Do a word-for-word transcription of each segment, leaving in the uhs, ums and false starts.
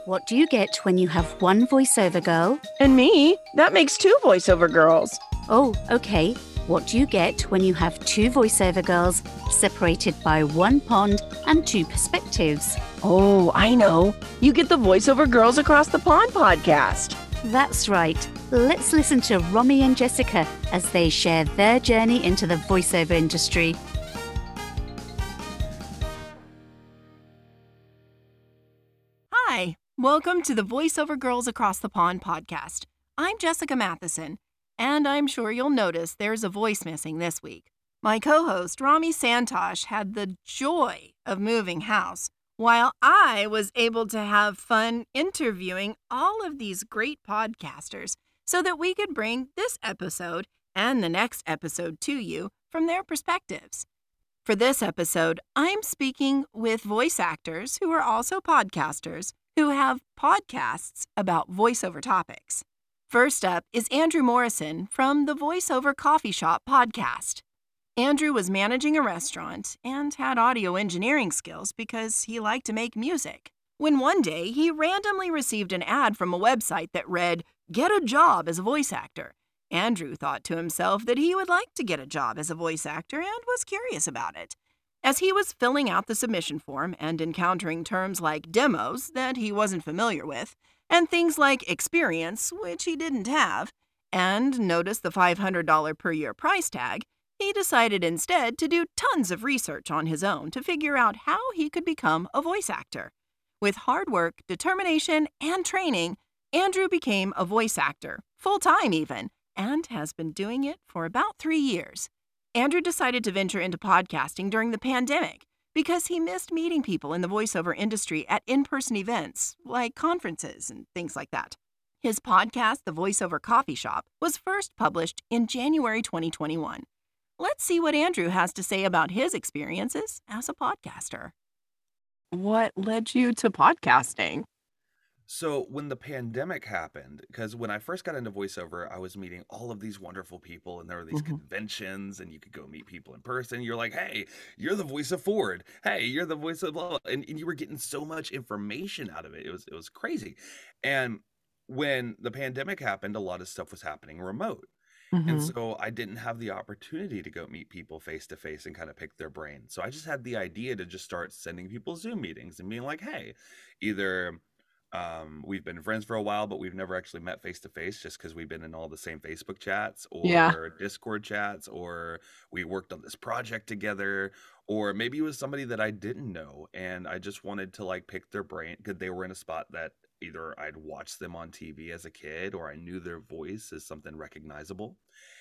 What do you get when you have one voiceover girl? And me? That makes two voiceover girls. Oh, okay. What do you get when you have two voiceover girls separated by one pond and two perspectives? Oh, I know. You get the Voiceover Girls Across the Pond podcast. That's right. Let's listen to Romy and Jessica as they share their journey into the voiceover industry. Hi, welcome to the Voiceover Girls Across the Pond podcast. I'm Jessica Matheson, and I'm sure you'll notice there's a voice missing this week. My co-host, Rami Santosh, had the joy of moving house, while I was able to have fun interviewing all of these great podcasters so that we could bring this episode and the next episode to you from their perspectives. For this episode, I'm speaking with voice actors who are also podcasters who have podcasts about voiceover topics. First up is Andrew Morrison from the Voiceover Coffee Shop podcast. Andrew was managing a restaurant and had audio engineering skills because he liked to make music. When one day he randomly received an ad from a website that read, "Get a job as a voice actor." Andrew thought to himself that he would like to get a job as a voice actor and was curious about it. As he was filling out the submission form and encountering terms like demos that he wasn't familiar with, and things like experience, which he didn't have, and noticed the five hundred dollars per year price tag, he decided instead to do tons of research on his own to figure out how he could become a voice actor. With hard work, determination, and training, Andrew became a voice actor, full-time even, and has been doing it for about three years. Andrew decided to venture into podcasting during the pandemic because he missed meeting people in the voiceover industry at in-person events, like conferences and things like that. His podcast, The Voiceover Coffee Shop, was first published in January twenty twenty-one. Let's see what Andrew has to say about his experiences as a podcaster. What led you to podcasting? So when the pandemic happened, because when I first got into voiceover, I was meeting all of these wonderful people, and there were these Mhm. conventions, and you could go meet people in person. You're like, hey, you're the voice of Ford. Hey, you're the voice of blah, blah. And, and you were getting so much information out of it. It was it was crazy. And when the pandemic happened, a lot of stuff was happening remote. And Mhm. so I didn't have the opportunity to go meet people face to face and kind of pick their brain. So I just had the idea to just start sending people Zoom meetings and being like, hey, either um, we've been friends for a while, but we've never actually met face to face just because we've been in all the same Facebook chats Yeah. or Discord chats, or we worked on this project together, or maybe it was somebody that I didn't know and I just wanted to like pick their brain because they were in a spot that either I'd watched them on T V as a kid or I knew their voice as something recognizable.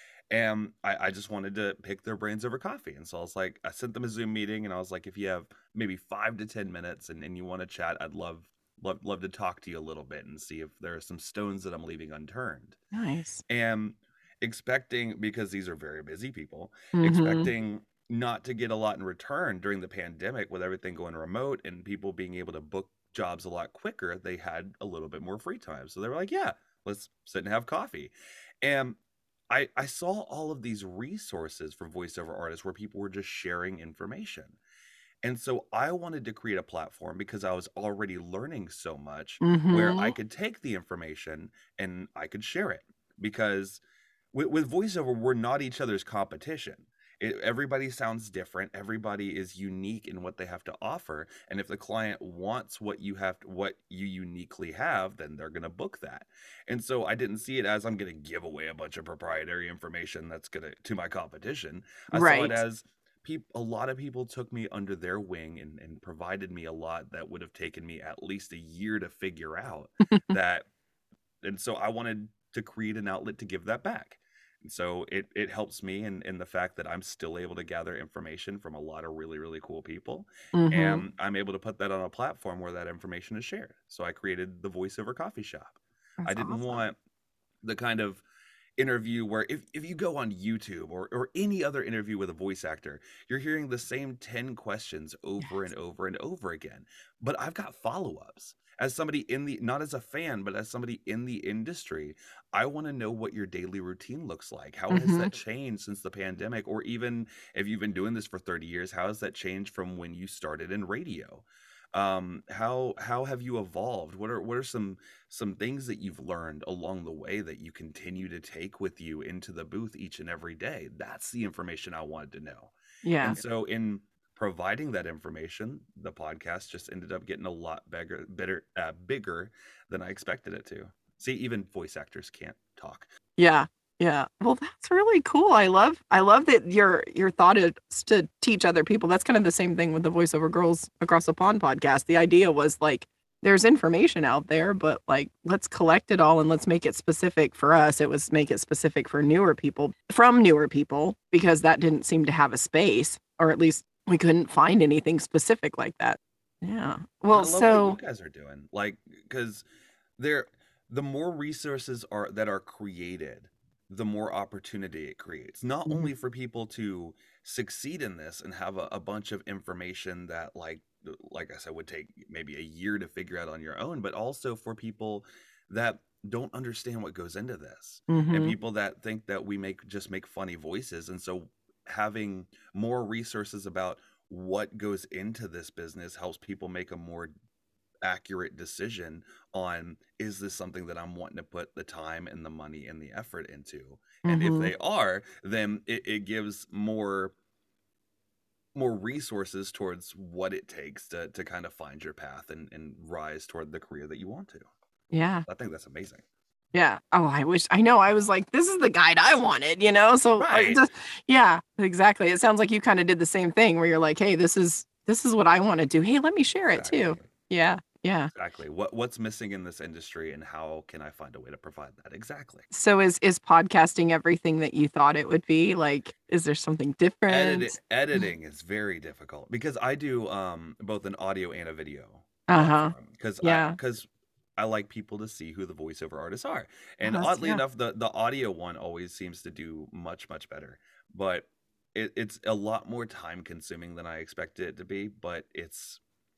And I, I just wanted to pick their brains over coffee. And so I was like, I sent them a Zoom meeting and I was like, if you have maybe five to ten minutes and, and you want to chat, I'd love, love, love to talk to you a little bit and see if there are some stones that I'm leaving unturned. Nice. And expecting, because these are very busy people, Mhm. expecting not to get a lot in return during the pandemic with everything going remote and people being able to book jobs a lot quicker, they had a little bit more free time. So they were like, yeah, let's sit and have coffee. And I, I saw all of these resources for voiceover artists where people were just sharing information. And so I wanted to create a platform because I was already learning so much where I Mhm. could take the information and I could share it. Because with, with voiceover, we're not each other's competition. It, everybody sounds different. Everybody is unique in what they have to offer. And if the client wants what you have, what you uniquely have, then they're going to book that. And so I didn't see it as I'm going to give away a bunch of proprietary information that's going to to my competition. I saw it Right. as peop, a lot of people took me under their wing and, and provided me a lot that would have taken me at least a year to figure out that. And so I wanted to create an outlet to give that back. And so it it helps me in, in the fact that I'm still able to gather information from a lot of really, really cool people. Mhm. And I'm able to put that on a platform where that information is shared. So I created the Voiceover Coffee Shop. I That's didn't awesome. want the kind of interview where if, if you go on YouTube or, or any other interview with a voice actor, you're hearing the same ten questions over Yes. and over and over again. But I've got follow-ups. As somebody in the, not as a fan, but as somebody in the industry, I want to know what your daily routine looks like. How has Mhm. that changed since the pandemic? Or even if you've been doing this for thirty years, how has that changed from when you started in radio? Um, how how have you evolved? What are what are some some things that you've learned along the way that you continue to take with you into the booth each and every day? That's the information I wanted to know. Yeah. And so in providing that information, the podcast just ended up getting a lot bigger, better, uh, bigger than I expected it to. See, even voice actors can't talk. Yeah. Yeah. Well, that's really cool. I love I love that your your thought is to teach other people. That's kind of the same thing with the Voiceover Girls Across the Pond podcast. The idea was like there's information out there, but like let's collect it all and let's make it specific for us. It was make it specific for newer people from newer people because that didn't seem to have a space, or at least we couldn't find anything specific like that. Yeah. And Well, I love what so you guys are doing. Like, because there, the more resources are that are created, the more opportunity it creates. Not Mhm. only for people to succeed in this and have a, a bunch of information that, like, like I said, would take maybe a year to figure out on your own, but also for people that don't understand what goes into this, and Mhm. people that think that we make just make funny voices. And so having more resources about what goes into this business helps people make a more accurate decision on, is this something that I'm wanting to put the time and the money and the effort into? And if Mhm. they are, then it, it gives more more resources towards what it takes to to kind of find your path and, and rise toward the career that you want to. Yeah. I think that's amazing. Yeah. Oh, I wish I know. I was like, this is the guide I wanted, you know? So I Right. just yeah, exactly. It sounds like you kind of did the same thing where you're like, hey, this is this is what I want to do. Hey, let me share it too. Exactly. Yeah. Yeah. Exactly. What what's missing in this industry and how can I find a way to provide that? Exactly. So is is podcasting everything that you thought it would be? Like, is there something Edit different? editing is very difficult because I do um both an audio and a video Uh-huh. platform because I Yeah. because I like people to see who the voiceover artists are. And Yes, oddly yeah. enough, the the audio one always seems to do much, much better. But it, it's a lot more time consuming than I expected it to be, but it's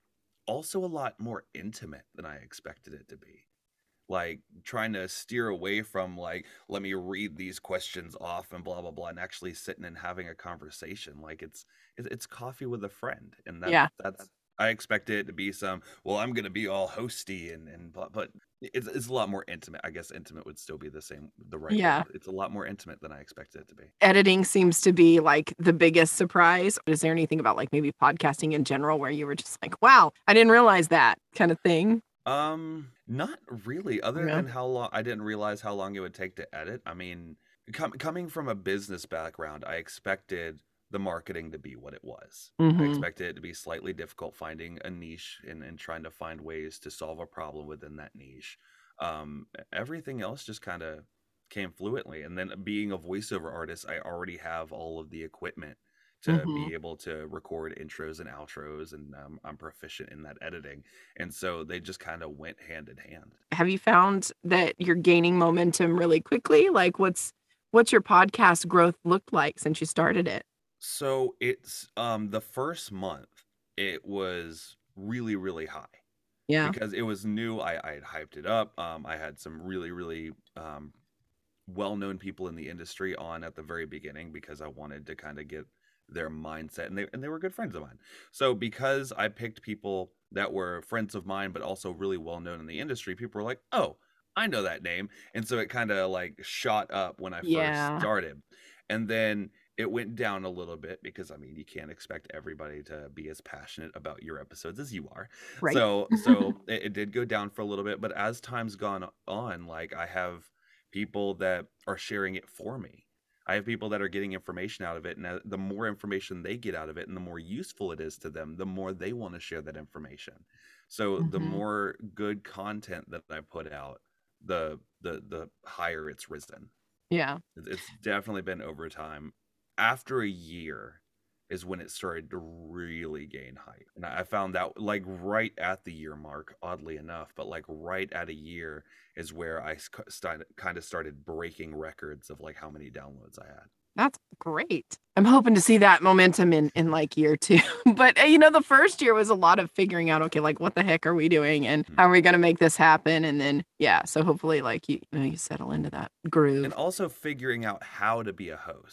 also a lot more intimate than I expected it to be. Like trying to steer away from like, let me read these questions off and blah blah blah, and actually sitting and having a conversation. Like it's it's it's coffee with a friend, and that Yeah. that's I expected it to be some. Well, I'm gonna be all hosty and and blah, but it's it's a lot more intimate. I guess intimate would still be the same, the right Yeah. word. It's a lot more intimate than I expected it to be. Editing seems to be like the biggest surprise. Is there anything about like maybe podcasting in general where you were just like, wow, I didn't realize that kind of thing? Um, not really, other Yeah. than how long I didn't realize how long it would take to edit. I mean, com coming from a business background, I expected the marketing to be what it was. I Mhm. expected it to be slightly difficult finding a niche and, and trying to find ways to solve a problem within that niche. Um, e- everything else just kind of came fluently. And then being a voiceover artist, I already have all of the equipment to Mhm. be able to record intros and outros, and um, I'm proficient in that editing. And so they just kind of went hand in hand. Have you found that you're gaining momentum really quickly? Like what's what's your podcast growth looked like since you started it? So it's um the first month it was really, really high Yeah. because it was new. I, I had hyped it up. Um, I had some really, really um well-known people in the industry on at the very beginning because I wanted to kind of get their mindset, and they and they were good friends of mine. So because I picked people that were friends of mine but also really well-known in the industry, people were like, "Oh, I know that name." And so it kind of like shot up when I first Yeah. started. And then it went down a little bit because I mean, you can't expect everybody to be as passionate about your episodes as you are. Right. So so it, it did go down for a little bit, but as time's gone on, like I have people that are sharing it for me. I have people that are getting information out of it, and uh, the more information they get out of it and the more useful it is to them, the more they want to share that information. So the Mhm. more good content that I put out, the the the higher it's risen. Yeah. It's it's definitely been over time. After a year is when it started to really gain height. And I I found that like right at the year mark, oddly enough, but like right at a year is where I started kind of started breaking records of like how many downloads I had. That's great. I'm hoping to see that momentum in in like year two. But uh, you know, the first year was a lot of figuring out, okay, like what the heck are we doing and how are we going to make this happen? And then yeah, so hopefully like you, you know you settle into that And groove. also figuring out how to be a host.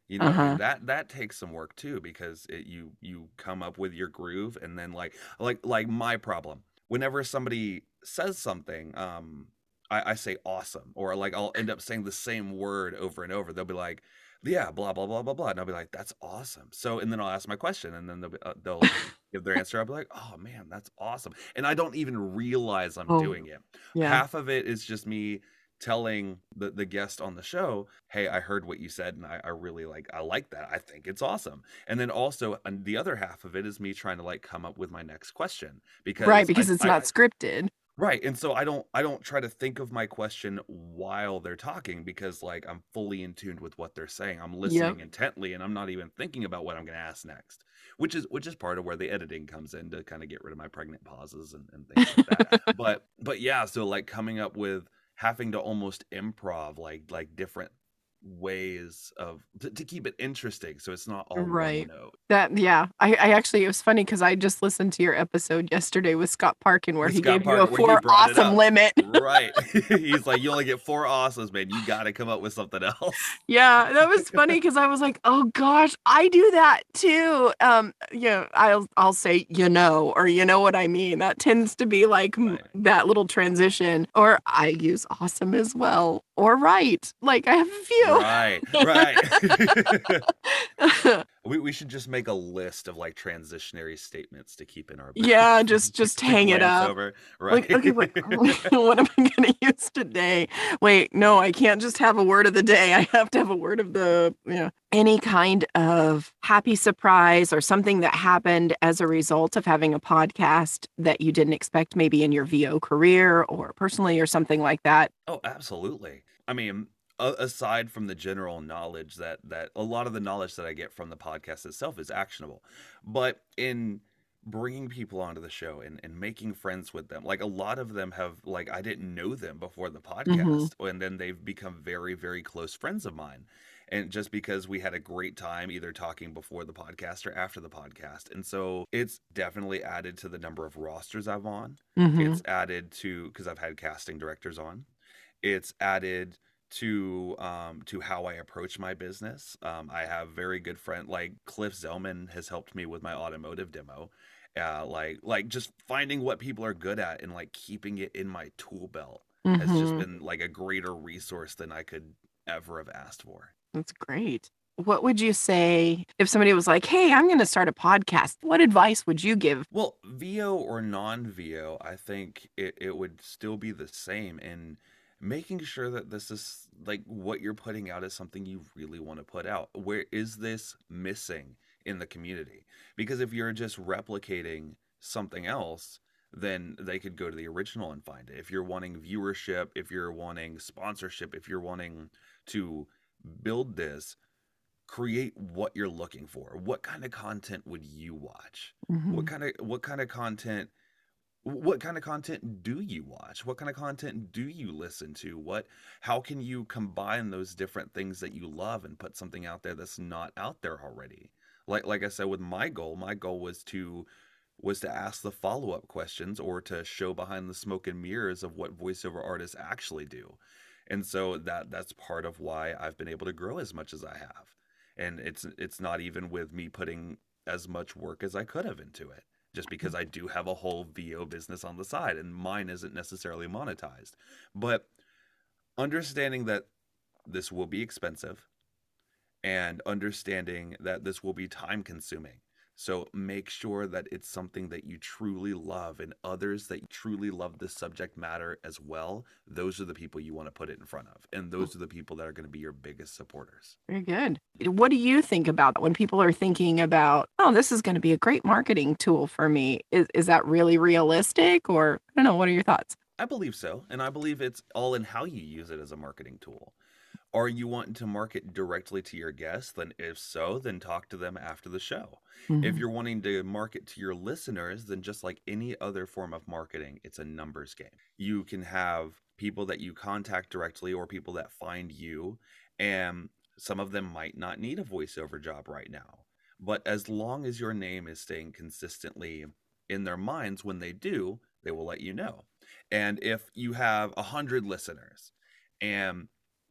You know, Uh-huh. and that that takes some work too because it, you you come up with your groove and then like like like my problem. Whenever somebody says something, um, I, I say awesome or like I'll end up saying the same word over and over. They'll be like, yeah, blah blah blah blah blah, and I'll be like, that's awesome. So and then I'll ask my question, and then they'll be, uh, they'll give their answer. I'll be like, oh man, that's awesome, and I don't even realize I'm Oh, doing it. yeah. Half of it is just me telling the, the guest on the show, hey, I heard what you said and I, I really like I like that. I think it's awesome. And then also and the other half of it is me trying to like come up with my next question Right, because I, because it's I not scripted. right. And so I don't I don't try to think of my question while they're talking because like I'm fully in tune with what they're saying. I'm Yep. listening intently and I'm not even thinking about what I'm gonna ask next. Which is which is part of where the editing comes in to kind of get rid of my pregnant pauses and, and things like that. But but yeah, so like coming up with having to almost improv like like different ways of to, to keep it interesting so it's not all one Right. note. That yeah. I, I actually it was funny because I just listened to your episode yesterday with Scott Parkin where With he Scott gave you a Parker, where he four brought it awesome up. limit. Right. He's like, you only get four awesomes, man. You got to come up with something else. Yeah, that was funny because I was like, oh gosh, I do that too. Um, yeah, I'll I'll say you know, or you know what I mean. That tends to be like m- Right. that little transition. Or I use awesome as well. Or right. Like I have a few. Right. Right. we, we should just make a list of like transitionary statements to keep in our booth. Yeah, just just to hang it glance up. over. Like, Right. okay, what, what am I gonna use today? Wait, no, I can't just have a word of the day. I have to have a word of the, you know, any kind of happy surprise or something that happened as a result of having a podcast that you didn't expect, maybe in your V O career or personally or something like that. Oh, absolutely. I mean, a- aside from the general knowledge that that a lot of the knowledge that I get from the podcast itself is actionable, but in bringing people onto the show and, and making friends with them, like a lot of them have like I didn't know them before the Mm-hmm. podcast, and then they've become very very close friends of mine, and just because we had a great time either talking before the podcast or after the podcast, and so it's definitely added to the number of rosters I've on. Mm-hmm. It's added to because I've had casting directors on. It's added to um to how I approach my business. Um, I have very good friend like Cliff Zellman has helped me with my automotive demo. Uh, like like just finding what people are good at and like keeping it in my tool belt has just Mm-hmm. been like a greater resource than I could ever have asked for. That's great. What would you say if somebody was like, hey, I'm going to start a podcast? What advice would you give? Well, V O or non-V O, I think it, it would still be the same in making sure that this is like what you're putting out is something you really want to put out. Where is this missing in the community? Because if you're just replicating something else, then they could go to the original and find it. If you're wanting viewership, if you're wanting sponsorship, if you're wanting to build this, create what you're looking for. What kind of content would you watch? Mm-hmm. What kind of what kind of content what kind of content do you watch? What kind of content do you listen to? What how can you combine those different things that you love and put something out there that's not out there already? Like like I said with my goal, my goal was to was to ask the follow-up questions or to show behind the smoke and mirrors of what voiceover artists actually do. And so that that's part of why I've been able to grow as much as I have. And it's it's not even with me putting as much work as I could have into it, just because I do have a whole V O business on the side and mine isn't necessarily monetized. But understanding that this will be expensive and understanding that this will be time consuming. So make sure that it's something that you truly love and others that truly love this subject matter as well. Those are the people you want to put it in front of. And those are the people that are going to be your biggest supporters. Very good. What do you think about when people are thinking about, oh, this is going to be a great marketing tool for me? Is, is that really realistic? Or I don't know. What are your thoughts? I believe so. And I believe it's all in how you use it as a marketing tool. Are you wanting to market directly to your guests? Then if so, then talk to them after the show. Mm-hmm. If you're wanting to market to your listeners, then just like any other form of marketing, it's a numbers game. You can have people that you contact directly or people that find you, and some of them might not need a voiceover job right now. But as long as your name is staying consistently in their minds, when they do, they will let you know. And if you have a hundred listeners and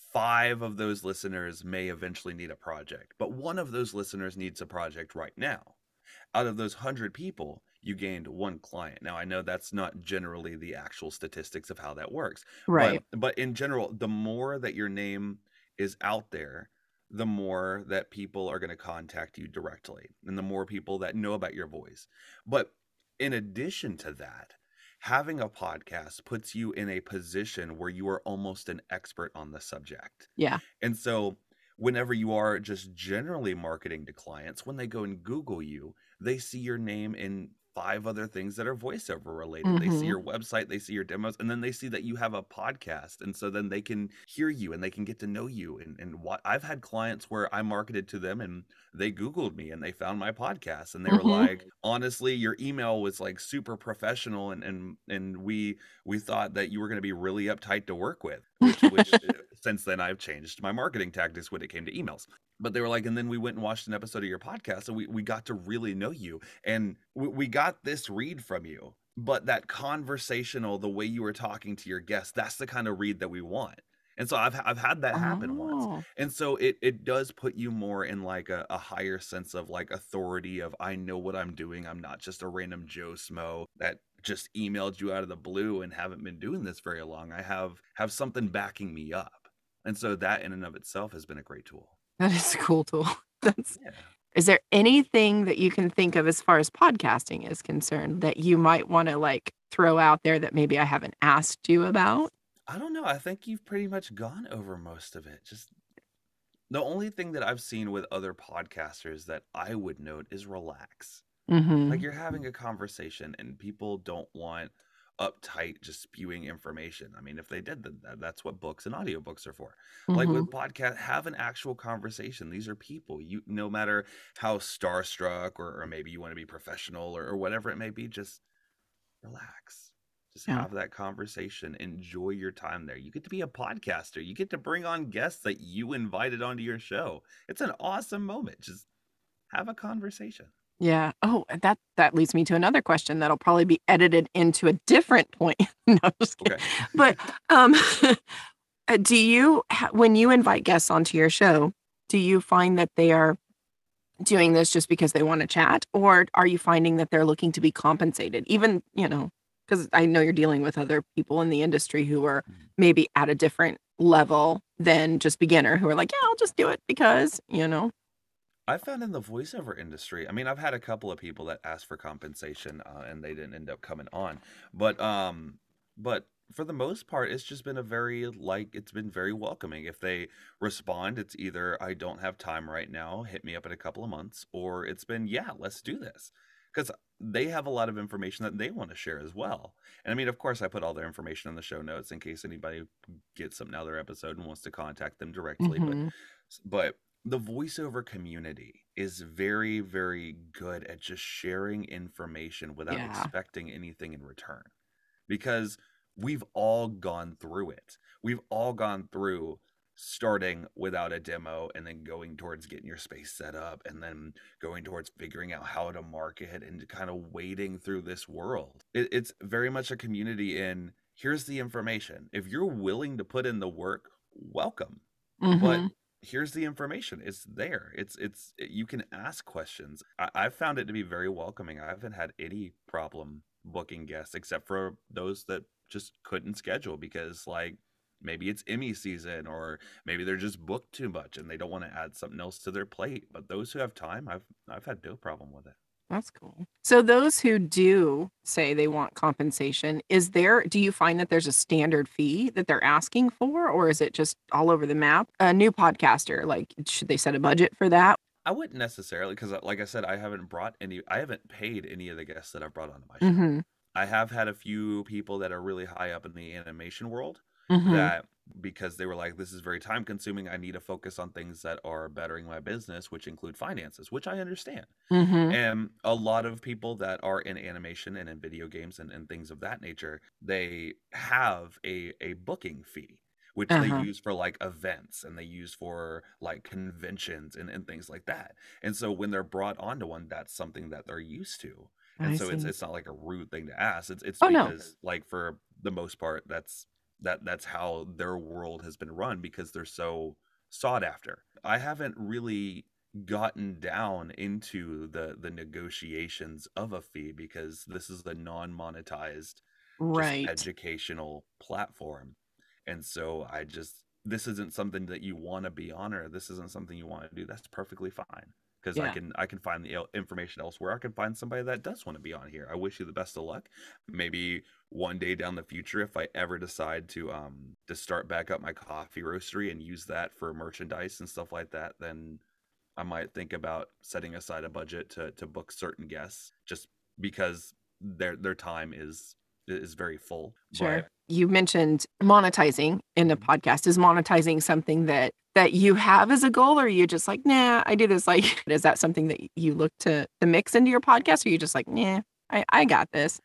five of those listeners may eventually need a project, but one of those listeners needs a project right now. Out of those one hundred people, you gained one client. Now, I know that's not generally the actual statistics of how that works, Right. but but in general, the more that your name is out there, the more that people are going to contact you directly, and the more people that know about your voice. But in addition to that, having a podcast puts you in a position where you are almost an expert on the subject. Yeah. And so whenever you are just generally marketing to clients, when they go and Google you, they see your name in five other things that are voiceover related. They see Mhm. your website, they see your demos, and then they see that you have a podcast. And so then they can hear you and they can get to know you. And, and what I've had clients where I marketed to them and they Googled me and they found my podcast and they were Mhm. like, honestly, your email was like super professional and and and we we thought that you were going to be really uptight to work with, which which uh, since then I've changed my marketing tactics when it came to emails. But they were like, and then we went and watched an episode of your podcast and we, we got to really know you. And we, we got this read from you. But that conversational, the way you were talking to your guests, that's the kind of read that we want. And so I've I've had that happen once. Oh. And so it it does put you more in like a, a higher sense of like authority of I know what I'm doing. I'm not just a random Joe Smo that just emailed you out of the blue and haven't been doing this very long. I have have something backing me up. And so that in and of itself has been a great tool. That is a cool tool. That's Yeah. Is there anything that you can think of as far as podcasting is concerned that you might want to like throw out there that maybe I haven't asked you about? I don't know. I think you've pretty much gone over most of it. Just the only thing that I've seen with other podcasters that I would note is relax. Like Mm-hmm. you're having a conversation and people don't want uptight, just spewing information. I mean, if they did, then that, that's what books and audiobooks are for. Like Mm-hmm. with podcast, have an actual conversation. These are people. You, no matter how starstruck or, or maybe you want to be professional or, or whatever it may be, just relax. Just Yeah. have that conversation. Enjoy your time there. You get to be a podcaster. You get to bring on guests that you invited onto your show. It's an awesome moment. Just have a conversation. Yeah. Oh, that that leads me to another question that'll probably be edited into a different point. No, I'm just kidding. Okay. But um, uh, do you ha- when you invite guests onto your show, do you find that they are doing this just because they want to chat, or are you finding that they're looking to be compensated? Even, you know, because I know you're dealing with other people in the industry who are Mhm. maybe at a different level than just beginner, who are like, yeah, I'll just do it because, you know. I found in the voiceover industry, I mean, I've had a couple of people that asked for compensation uh, and they didn't end up coming on. But um but for the most part, it's just been a very like it's been very welcoming. If they respond, it's either I don't have time right now, hit me up in a couple of months, or it's been, yeah, let's do this. Because they have a lot of information that they want to share as well. And I mean, of course, I put all their information in the show notes in case anybody gets something out of their episode and wants to contact them directly. But Mhm. but the voiceover community is very, very good at just sharing information without Yeah. expecting anything in return. Because we've all gone through it. We've all gone through starting without a demo and then going towards getting your space set up and then going towards figuring out how to market and kind of wading through this world. It, it's very much a community in here's the information. If you're willing to put in the work, welcome. But Mhm. here's the information. It's there. It's it's you can ask questions. I, I've found it to be very welcoming. I haven't had any problem booking guests except for those that just couldn't schedule because like maybe it's Emmy season or maybe they're just booked too much and they don't want to add something else to their plate. But those who have time, I've I've had no problem with it. That's cool. So those who do say they want compensation, is there, do you find that there's a standard fee that they're asking for, or is it just all over the map? A new podcaster, like, should they set a budget for that? I wouldn't necessarily because like I said, I haven't brought any I haven't paid any of the guests that I've brought onto my show. Mm-hmm. I have had a few people that are really high up in the animation world Mm-hmm. that because they were like, this is very time consuming. I need to focus on things that are bettering my business, which include finances, which I understand. Mm-hmm. And a lot of people that are in animation and in video games and, and things of that nature, they have a, a booking fee, which Uh-huh. they use for like events and they use for like conventions and, and things like that. And so when they're brought onto one, that's something that they're used to. And I so it's see. it's not like a rude thing to ask. It's it's Oh, no. because like for the most part, that's that that's how their world has been run because they're so sought after. I haven't really gotten down into the the negotiations of a fee because this is a non-monetized, just Right. educational platform. And so I just, this isn't something that you want to be on, or this isn't something you want to do. That's perfectly fine. Because I Yeah. can I can find the el- information elsewhere. I can find somebody that does want to be on here. I wish you the best of luck. Maybe one day down the future, if I ever decide to um to start back up my coffee roastery and use that for merchandise and stuff like that, then I might think about setting aside a budget to to book certain guests, just because their their time is is very full. Sure. But You mentioned monetizing in a Mhm. podcast. Is monetizing something that that you have as a goal, or are you just like, nah, I do this like is that something that you look to to mix into your podcast, or you just like, nah, I, I got this?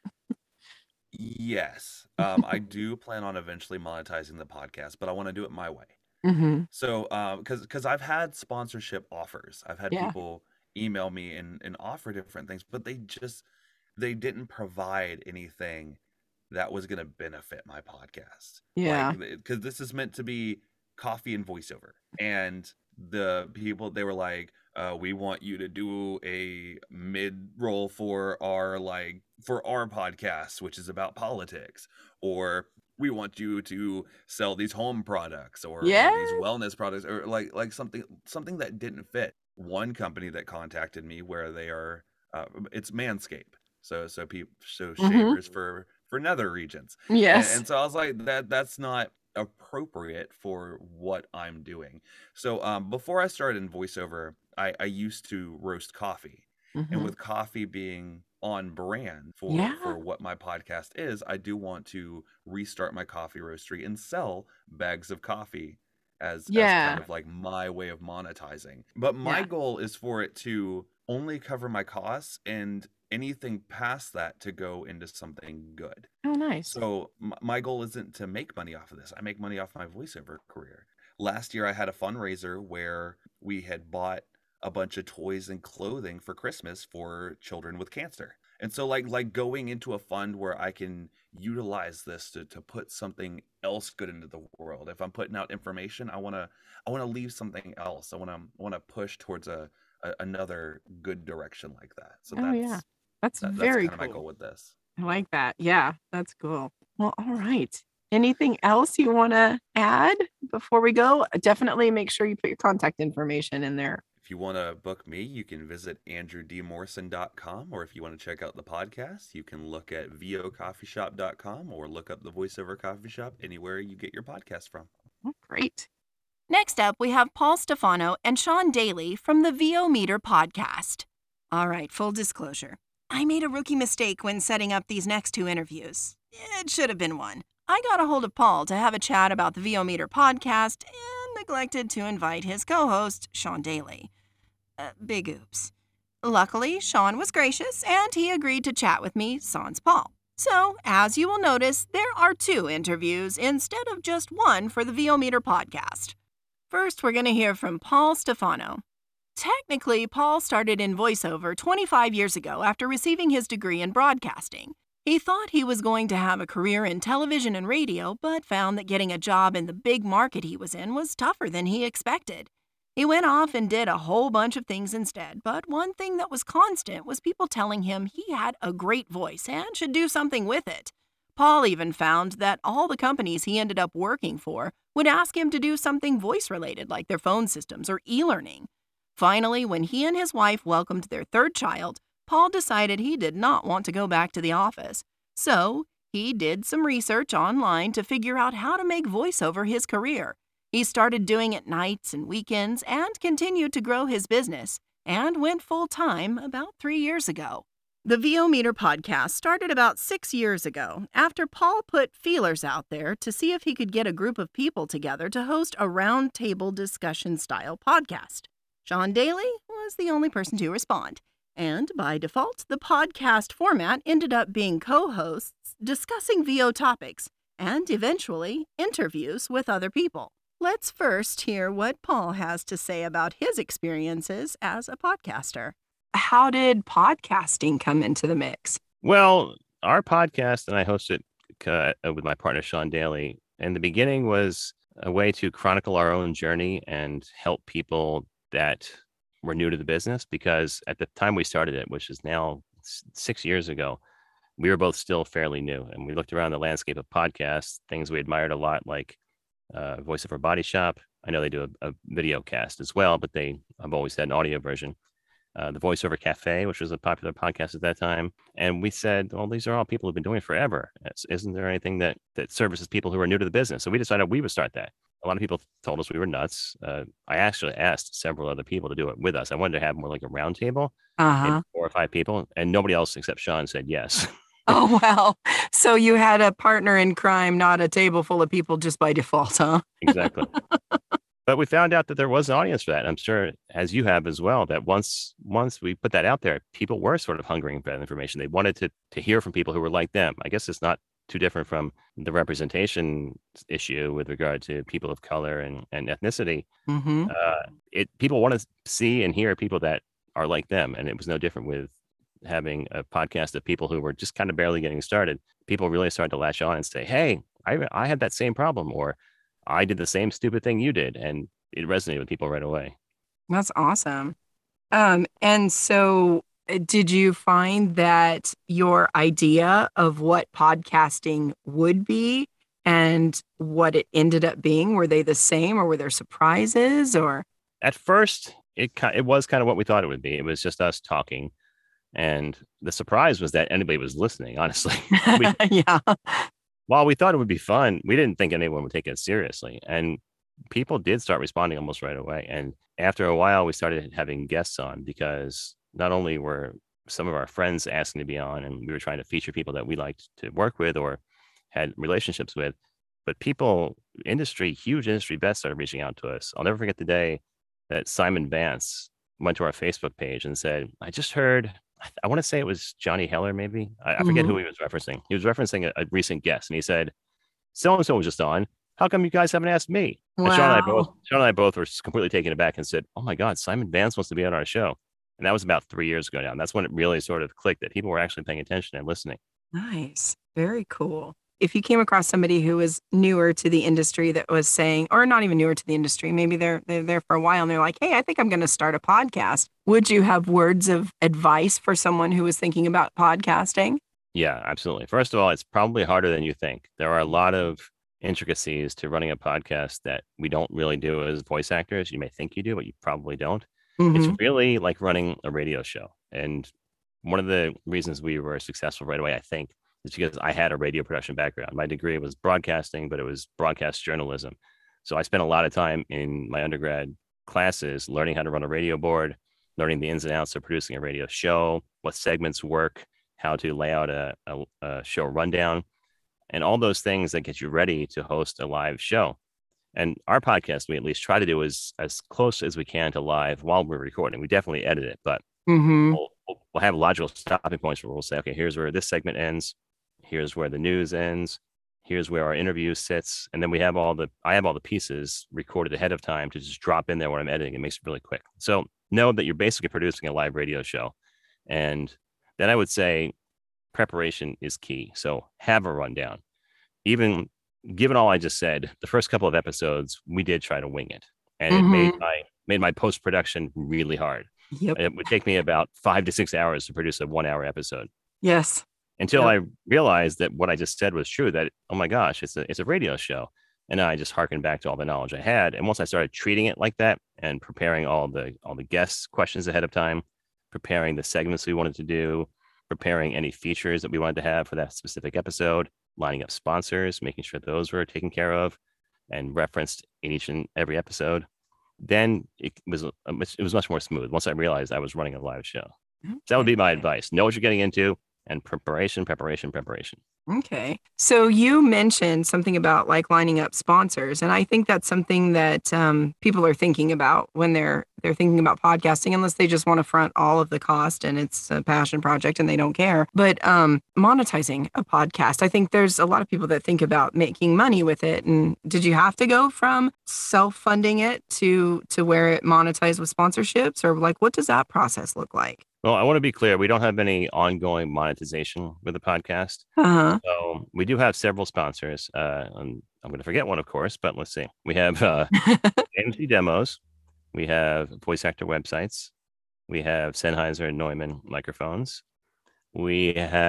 Yes, um, I do plan on eventually monetizing the podcast, but I want to do it my way. Mm-hmm. So, um, because because I've had sponsorship offers, I've had Yeah. people email me and and offer different things, but they just they didn't provide anything that was going to benefit my podcast. Yeah. Like, because this is meant to be coffee and voiceover, and the people, they were like, uh, we want you to do a mid roll for our like for our podcast, which is about politics, or we want you to sell these home products or Yeah. or these wellness products, or like like something something that didn't fit. One company that contacted me where they are, uh, it's Manscaped, so so people so Mm-hmm. shavers for for nether regions, and, Yes. and so I was like, that that's not appropriate for what I'm doing. So um, before I started in voiceover, I, I used to roast coffee, and Mm-hmm. with coffee being on brand for Yeah. for what my podcast is, I do want to restart my coffee roastery and sell bags of coffee as as kind Yeah. of like my way of monetizing. But my Yeah. goal is for it to only cover my costs, and anything past that to go into something good. Oh, nice. So m- my goal isn't to make money off of this. I make money off my voiceover career. Last year I had a fundraiser where we had bought a bunch of toys and clothing for Christmas for children with cancer. And so like like going into a fund where I can utilize this to, to put something else good into the world. If I'm putting out information, I want to I want to leave something else. I want to want to push towards a, a another good direction like that. So Oh, yeah. that's That's that, that's very kind of my goal cool. with this. I like that. Yeah, that's cool. Well, all right. Anything else you want to add before we go? Definitely make sure you put your contact information in there. If you want to book me, you can visit andrew d morrison dot com, or if you want to check out the podcast, you can look at v o coffee shop dot com or look up the Voiceover Coffee Shop anywhere you get your podcast from. Oh, great. Next up, we have Paul Stefano and Sean Daly from the V O Meter podcast. All right, full disclosure. I made a rookie mistake when setting up these next two interviews. It should have been one. I got a hold of Paul to have a chat about the V O Meter podcast and neglected to invite his co-host, Sean Daly. Uh, big oops. Luckily, Sean was gracious and he agreed to chat with me, sans Paul. So, as you will notice, there are two interviews instead of just one for the V O Meter podcast. First, we're going to hear from Paul Stefano. Technically, Paul started in voiceover twenty-five years ago after receiving his degree in broadcasting. He thought he was going to have a career in television and radio, but found that getting a job in the big market he was in was tougher than he expected. He went off and did a whole bunch of things instead, but one thing that was constant was people telling him he had a great voice and should do something with it. Paul even found that all the companies he ended up working for would ask him to do something voice-related, like their phone systems or e-learning. Finally, when he and his wife welcomed their third child, Paul decided he did not want to go back to the office. So, he did some research online to figure out how to make voiceover his career. He started doing it nights and weekends and continued to grow his business, and went full-time about three years ago. The V O Meter podcast started about six years ago after Paul put feelers out there to see if he could get a group of people together to host a roundtable discussion-style podcast. Sean Daly was the only person to respond, and by default, the podcast format ended up being co-hosts discussing V O topics and eventually interviews with other people. Let's first hear what Paul has to say about his experiences as a podcaster. How did podcasting come into the mix? Well, our podcast, and I host it uh, with my partner, Sean Daly, And the beginning was a way to chronicle our own journey and help people that were new to the business. Because at the time we started it, which is now six years ago, we were both still fairly new. And we looked around the landscape of podcasts, things we admired a lot, like uh, Voice Over Body Shop. I know they do a, a video cast as well, but they have always had an audio version. Uh, the Voice Over Cafe, which was a popular podcast at that time. And we said, well, these are all people who've been doing it forever. It's, isn't there anything that that services people who are new to the business? So we decided we would start that. A lot of people told us we were nuts. Uh, I actually asked several other people to do it with us. I wanted to have more like a round table, Uh-huh. maybe four or five people, and nobody else except Sean said yes. Oh, wow. So you had a partner in crime, not a table full of people just by default, huh? Exactly. But we found out that there was an audience for that. And I'm sure, as you have as well, that once once we put that out there, people were sort of hungering for that information. They wanted to to hear from people who were like them. I guess it's not too different from the representation issue with regard to people of color and, and ethnicity. Mm-hmm. Uh, it people want to see and hear people that are like them. And it was no different with having a podcast of people who were just kind of barely getting started. People really started to latch on and say, hey, I, I had that same problem, or I did the same stupid thing you did. And it resonated with people right away. That's awesome. Um, and so uh, did you find that your idea of what podcasting would be and what it ended up being, were they the same, or were there surprises? Or At first, it ki- it was kind of what we thought it would be. It was just us talking. And the surprise was that anybody was listening, honestly. we, yeah. While we thought it would be fun, we didn't think anyone would take it seriously. And people did start responding almost right away. And after a while, we started having guests on, because not only were some of our friends asking to be on, and we were trying to feature people that we liked to work with or had relationships with, but people, industry, huge industry vets started reaching out to us. I'll never forget the day that Simon Vance went to our Facebook page and said, I just heard, I, I want to say it was Johnny Heller, maybe. I, I forget Mhm. who he was referencing. He was referencing a, a recent guest, and he said, so-and-so was just on. How come you guys haven't asked me? And Sean and I both, Wow. Sean and I both were completely taken aback and said, oh my God, Simon Vance wants to be on our show. And that was about three years ago now. And that's when it really sort of clicked that people were actually paying attention and listening. Nice. Very cool. If you came across somebody who was newer to the industry that was saying, or not even newer to the industry, maybe they're they're there for a while and they're like, hey, I think I'm going to start a podcast. Would you have words of advice for someone who was thinking about podcasting? Yeah, absolutely. First of all, it's probably harder than you think. There are a lot of intricacies to running a podcast that we don't really do as voice actors. You may think you do, but you probably don't. Mhm. It's really like running a radio show. And one of the reasons we were successful right away, I think, is because I had a radio production background. My degree was broadcasting, but it was broadcast journalism. So I spent a lot of time in my undergrad classes learning how to run a radio board, learning the ins and outs of producing a radio show, what segments work, how to lay out a, a, a show rundown, and all those things that get you ready to host a live show. And our podcast, we at least try to do is as close as we can to live while we're recording. We definitely edit it, but Mhm. we'll, we'll, we'll have logical stopping points where we'll say, okay, here's where this segment ends. Here's where the news ends. Here's where our interview sits. And then we have all the, I have all the pieces recorded ahead of time to just drop in there when I'm editing. It makes it really quick. So know that you're basically producing a live radio show. And then I would say preparation is key. So have a rundown. Even given all I just said, the first couple of episodes, we did try to wing it. And it made Mhm. my made my post-production really hard. Yep. It would take me about five to six hours to produce a one hour episode Yes. until Yep. I realized that what I just said was true, that, oh my gosh, it's a, it's a radio show. And I just harkened back to all the knowledge I had. And once I started treating it like that and preparing all the, all the guest questions ahead of time, preparing the segments we wanted to do, preparing any features that we wanted to have for that specific episode, lining up sponsors, making sure those were taken care of and referenced in each and every episode, then it was a much- it was much more smooth once I realized I was running a live show. So that would be my Okay. advice. Know what you're getting into, and preparation, preparation, preparation. Okay. So you mentioned something about like lining up sponsors, and I think that's something that um, people are thinking about when they're they're thinking about podcasting, unless they just want to front all of the cost and it's a passion project and they don't care. But um, monetizing a podcast, I think there's a lot of people that think about making money with it. And did you have to go from self-funding it to to where it monetized with sponsorships, or like what does that process look like? Well, I want to be clear. We don't have any ongoing monetization with the podcast. Uh-huh. So we do have several sponsors. Uh, and I'm going to forget one, of course, but let's see. We have uh, A M C Demos. We have voice actor websites. We have Sennheiser and Neumann microphones. We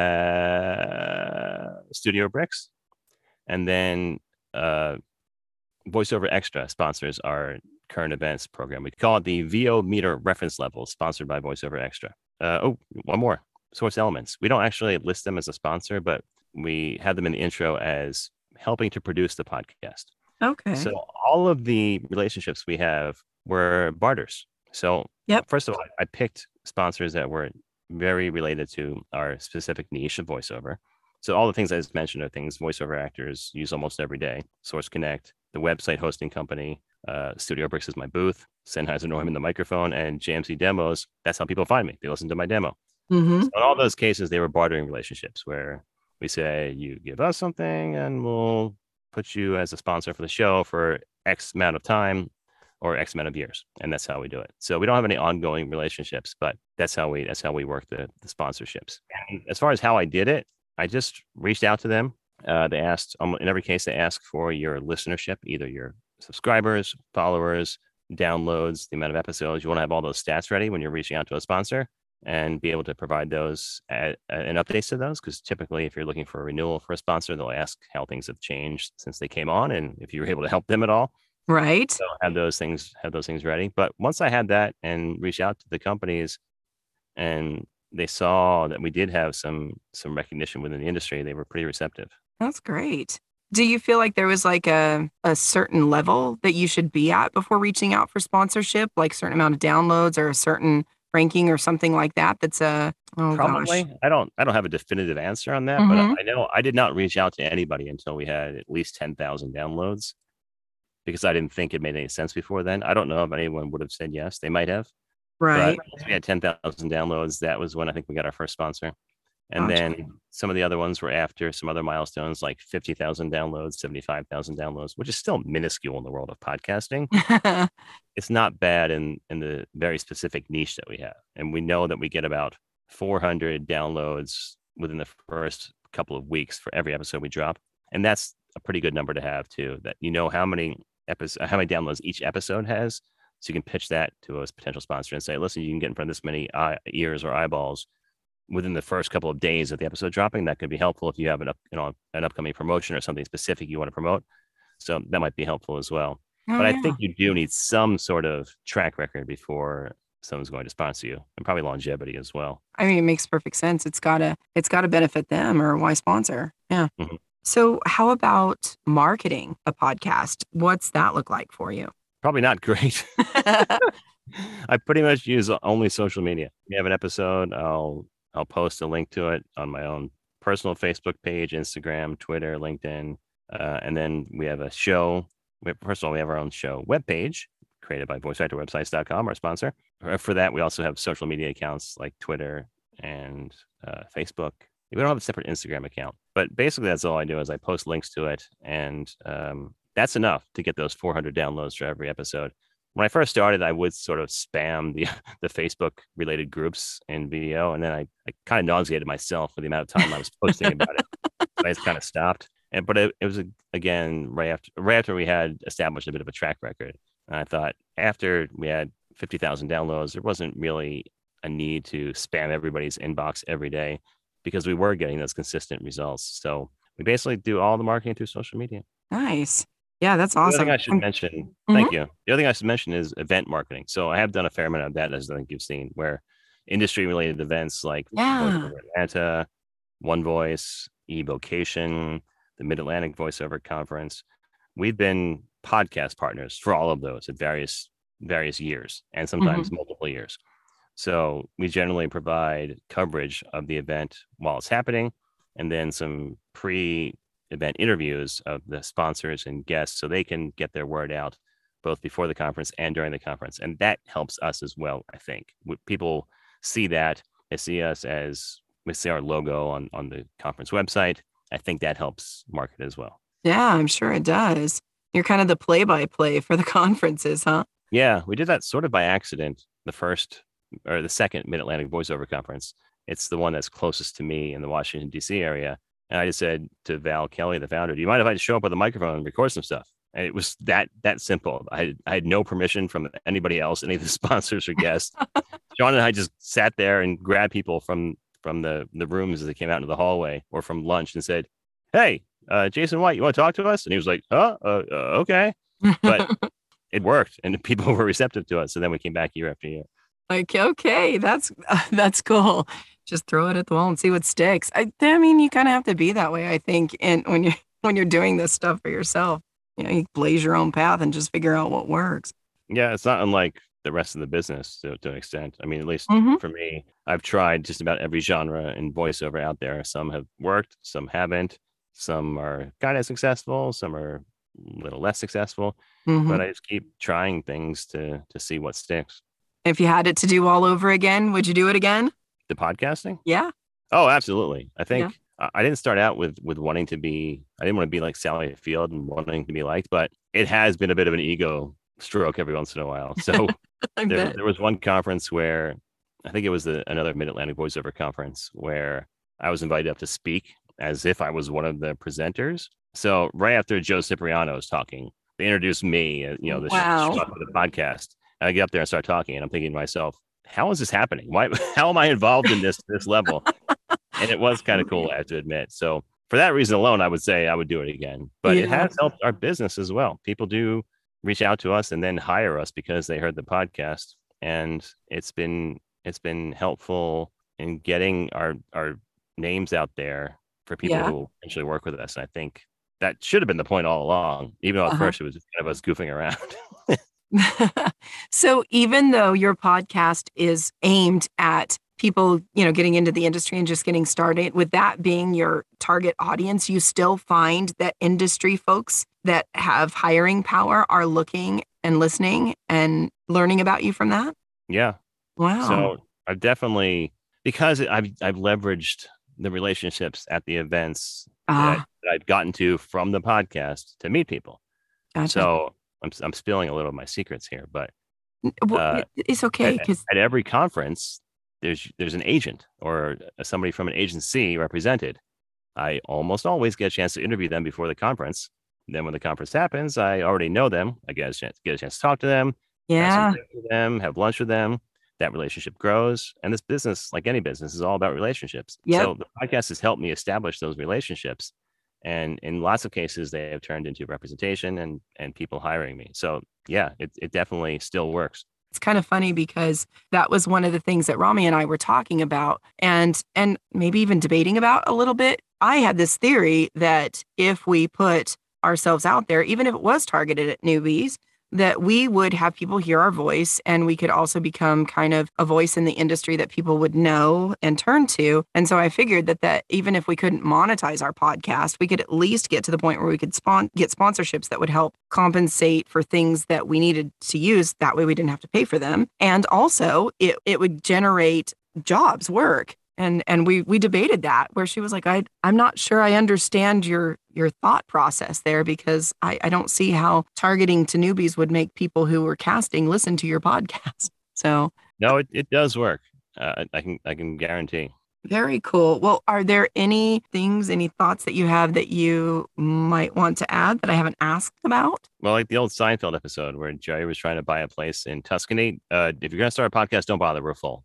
have Studio Bricks. And then uh, VoiceOver Extra sponsors our current events program. We call it the V O Meter Reference Level, sponsored by VoiceOver Extra. Uh, oh, one more. Source Elements. We don't actually list them as a sponsor, but we have them in the intro as helping to produce the podcast. Okay. So all of the relationships we have were barters. So Yep. first of all, I picked sponsors that were very related to our specific niche of voiceover. So all the things I just mentioned are things voiceover actors use almost every day. Source Connect, the website hosting company, uh, Studio Bricks is my booth, Sennheiser Neumann the microphone, and J M C Demos. That's how people find me. They listen to my demo. Mm-hmm. So in all those cases, they were bartering relationships where we say, you give us something and we'll put you as a sponsor for the show for X amount of time or X amount of years. And that's how we do it. So we don't have any ongoing relationships, but that's how we that's how we work the, the sponsorships. And as far as how I did it, I just reached out to them. Uh, they asked, um, in every case, they ask for your listenership, either your subscribers, followers, downloads, the amount of episodes. You want to have all those stats ready when you're reaching out to a sponsor and be able to provide those at, uh, and updates to those. Because typically, if you're looking for a renewal for a sponsor, they'll ask how things have changed since they came on and if you were able to help them at all. Right. So have those things, have those things ready. But once I had that and reached out to the companies and they saw that we did have some some recognition within the industry, they were pretty receptive. That's great. Do you feel like there was like a, a certain level that you should be at before reaching out for sponsorship, like a certain amount of downloads or a certain ranking or something like that? That's a, oh Probably. gosh. I don't I don't have a definitive answer on that, Mhm. but I know I did not reach out to anybody until we had at least ten thousand downloads because I didn't think it made any sense before then. I don't know if anyone would have said yes. They might have. Right. But once we had ten thousand downloads, that was when I think we got our first sponsor. And Gotcha. then some of the other ones were after some other milestones like fifty thousand downloads, seventy-five thousand downloads, which is still minuscule in the world of podcasting. It's not bad in, in the very specific niche that we have. And we know that we get about four hundred downloads within the first couple of weeks for every episode we drop. And that's a pretty good number to have too, that you know how many episodes, how many downloads each episode has. So you can pitch that to a potential sponsor and say, listen, you can get in front of this many eye, ears or eyeballs within the first couple of days of the episode dropping. That could be helpful if you have an up, you know, an upcoming promotion or something specific you want to promote. So that might be helpful as well. Oh, but I yeah. think you do need some sort of track record before someone's going to sponsor you, and probably longevity as well. I mean, it makes perfect sense. It's gotta, it's gotta benefit them, or why sponsor? Yeah. Mhm. So how about marketing a podcast? What's that look like for you? Probably not great. I pretty much use only social media. We have an episode, I'll I'll post a link to it on my own personal Facebook page, Instagram, Twitter, LinkedIn, uh, and then we have a show. We, first of all, we have our own show webpage created by voice actor websites dot com, our sponsor. For that, we also have social media accounts like Twitter and uh, Facebook. We don't have a separate Instagram account, but basically that's all I do is I post links to it, and um, that's enough to get those four hundred downloads for every episode. When I first started, I would sort of spam the the Facebook related groups in video, and then I, I kind of nauseated myself for the amount of time I was posting about it. So I just kind of stopped. And but it, it was again right after right after we had established a bit of a track record. And I thought after we had fifty thousand downloads, there wasn't really a need to spam everybody's inbox every day because we were getting those consistent results. So we basically do all the marketing through social media. Nice. Yeah, that's The other awesome. thing I should Um, mention, thank you. The other thing I should mention is event marketing. So I have done a fair amount of that, as I think you've seen, where industry related events like Yeah. VoiceOver Atlanta, One Voice, eVocation, the Mid Atlantic Voiceover Conference. We've been podcast partners for all of those at various various years and sometimes multiple years. So we generally provide coverage of the event while it's happening, and then some pre-event interviews of the sponsors and guests so they can get their word out both before the conference and during the conference. And that helps us as well, I think. When people see that, they see us as, we see our logo on, on the conference website. I think that helps market as well. Yeah, I'm sure it does. You're kind of the play-by-play for the conferences, huh? Yeah, we did that sort of by accident the first or the second Mid-Atlantic Voiceover Conference. It's the one that's closest to me in the Washington, D C area. And I just said to Val Kelly, the founder, do you mind if I just show up with a microphone and record some stuff? And it was that that simple. I, I had no permission from anybody else, any of the sponsors or guests. Sean and I just sat there and grabbed people from from the, the rooms as they came out into the hallway or from lunch and said, hey, uh, Jason White, you want to talk to us? And he was like, oh, uh, uh, okay. But it worked and people were receptive to it. So then we came back year after year. Like, okay, that's uh, that's cool. Just throw it at the wall and see what sticks. I, I mean, you kind of have to be that way, I think. And when you when you're doing this stuff for yourself, you know, you blaze your own path and just figure out what works. Yeah, it's not unlike the rest of the business to, to an extent. I mean, at least Mhm. for me, I've tried just about every genre in voiceover out there. Some have worked, some haven't. Some are kind of successful, some are a little less successful. Mhm. But I just keep trying things to to see what sticks. If you had it to do all over again, would you do it again? The podcasting? Yeah. Oh, absolutely. I Yeah. think I I didn't start out with with wanting to be. I didn't want to be like Sally Field and wanting to be liked, but it has been a bit of an ego stroke every once in a while. So I there, bet. there was one conference where I think it was the, another Mid-Atlantic Voiceover Conference where I was invited up to speak as if I was one of the presenters. So right after Joe Cipriano was talking, they introduced me, uh, you know, the Wow. schmuck of the podcast. And I get up there and start talking, and I'm thinking to myself, how is this happening? Why? How am I involved in this this level? And it was kind of cool, I have to admit. So for that reason alone, I would say I would do it again. But it Yeah. has helped our business as well. People do reach out to us and then hire us because they heard the podcast, and it's been it's been helpful in getting our our names out there for people Yeah. who will eventually work with us. And I think that should have been the point all along, even though at Uh-huh. first it was just kind of us goofing around. So even though your podcast is aimed at people, you know, getting into the industry and just getting started, with that being your target audience, you still find that industry folks that have hiring power are looking and listening and learning about you from that? Yeah. Wow. So I've definitely, because I've I've leveraged the relationships at the events that, Ah, that I've gotten to from the podcast to meet people. gotcha. So I'm I'm spilling a little of my secrets here, but N- well, uh, it- it's okay at, because at every conference, there's there's an agent or somebody from an agency represented. I almost always get a chance to interview them before the conference. Then when the conference happens, I already know them. I get a chance get a chance to talk to them, have yeah, some drinks with them, have lunch with them. That relationship grows. And this business, like any business, is all about relationships. Yep. So the podcast has helped me establish those relationships. And in lots of cases, they have turned into representation and and people hiring me. So yeah, it, it definitely still works. it's kind of funny because that was one of the things that Rami and I were talking about and and maybe even debating about a little bit. I had this theory that if we put ourselves out there, even if it was targeted at newbies, that we would have people hear our voice and we could also become kind of a voice in the industry that people would know and turn to. And so I figured that that even if we couldn't monetize our podcast, we could at least get to the point where we could spon- get sponsorships that would help compensate for things that we needed to use. That way we didn't have to pay for them. And also it, it would generate jobs, work. And and we we debated that where she was like, I I'm not sure I understand your your thought process there because I, I don't see how targeting to newbies would make people who are casting listen to your podcast. So No, it, it does work. Uh, I can I can guarantee. very cool. Well, are there any things, any thoughts that you have that you might want to add that I haven't asked about? Well, like the old Seinfeld episode where Jerry was trying to buy a place in Tuscany. Uh, if you're gonna start a podcast, don't bother. We're full.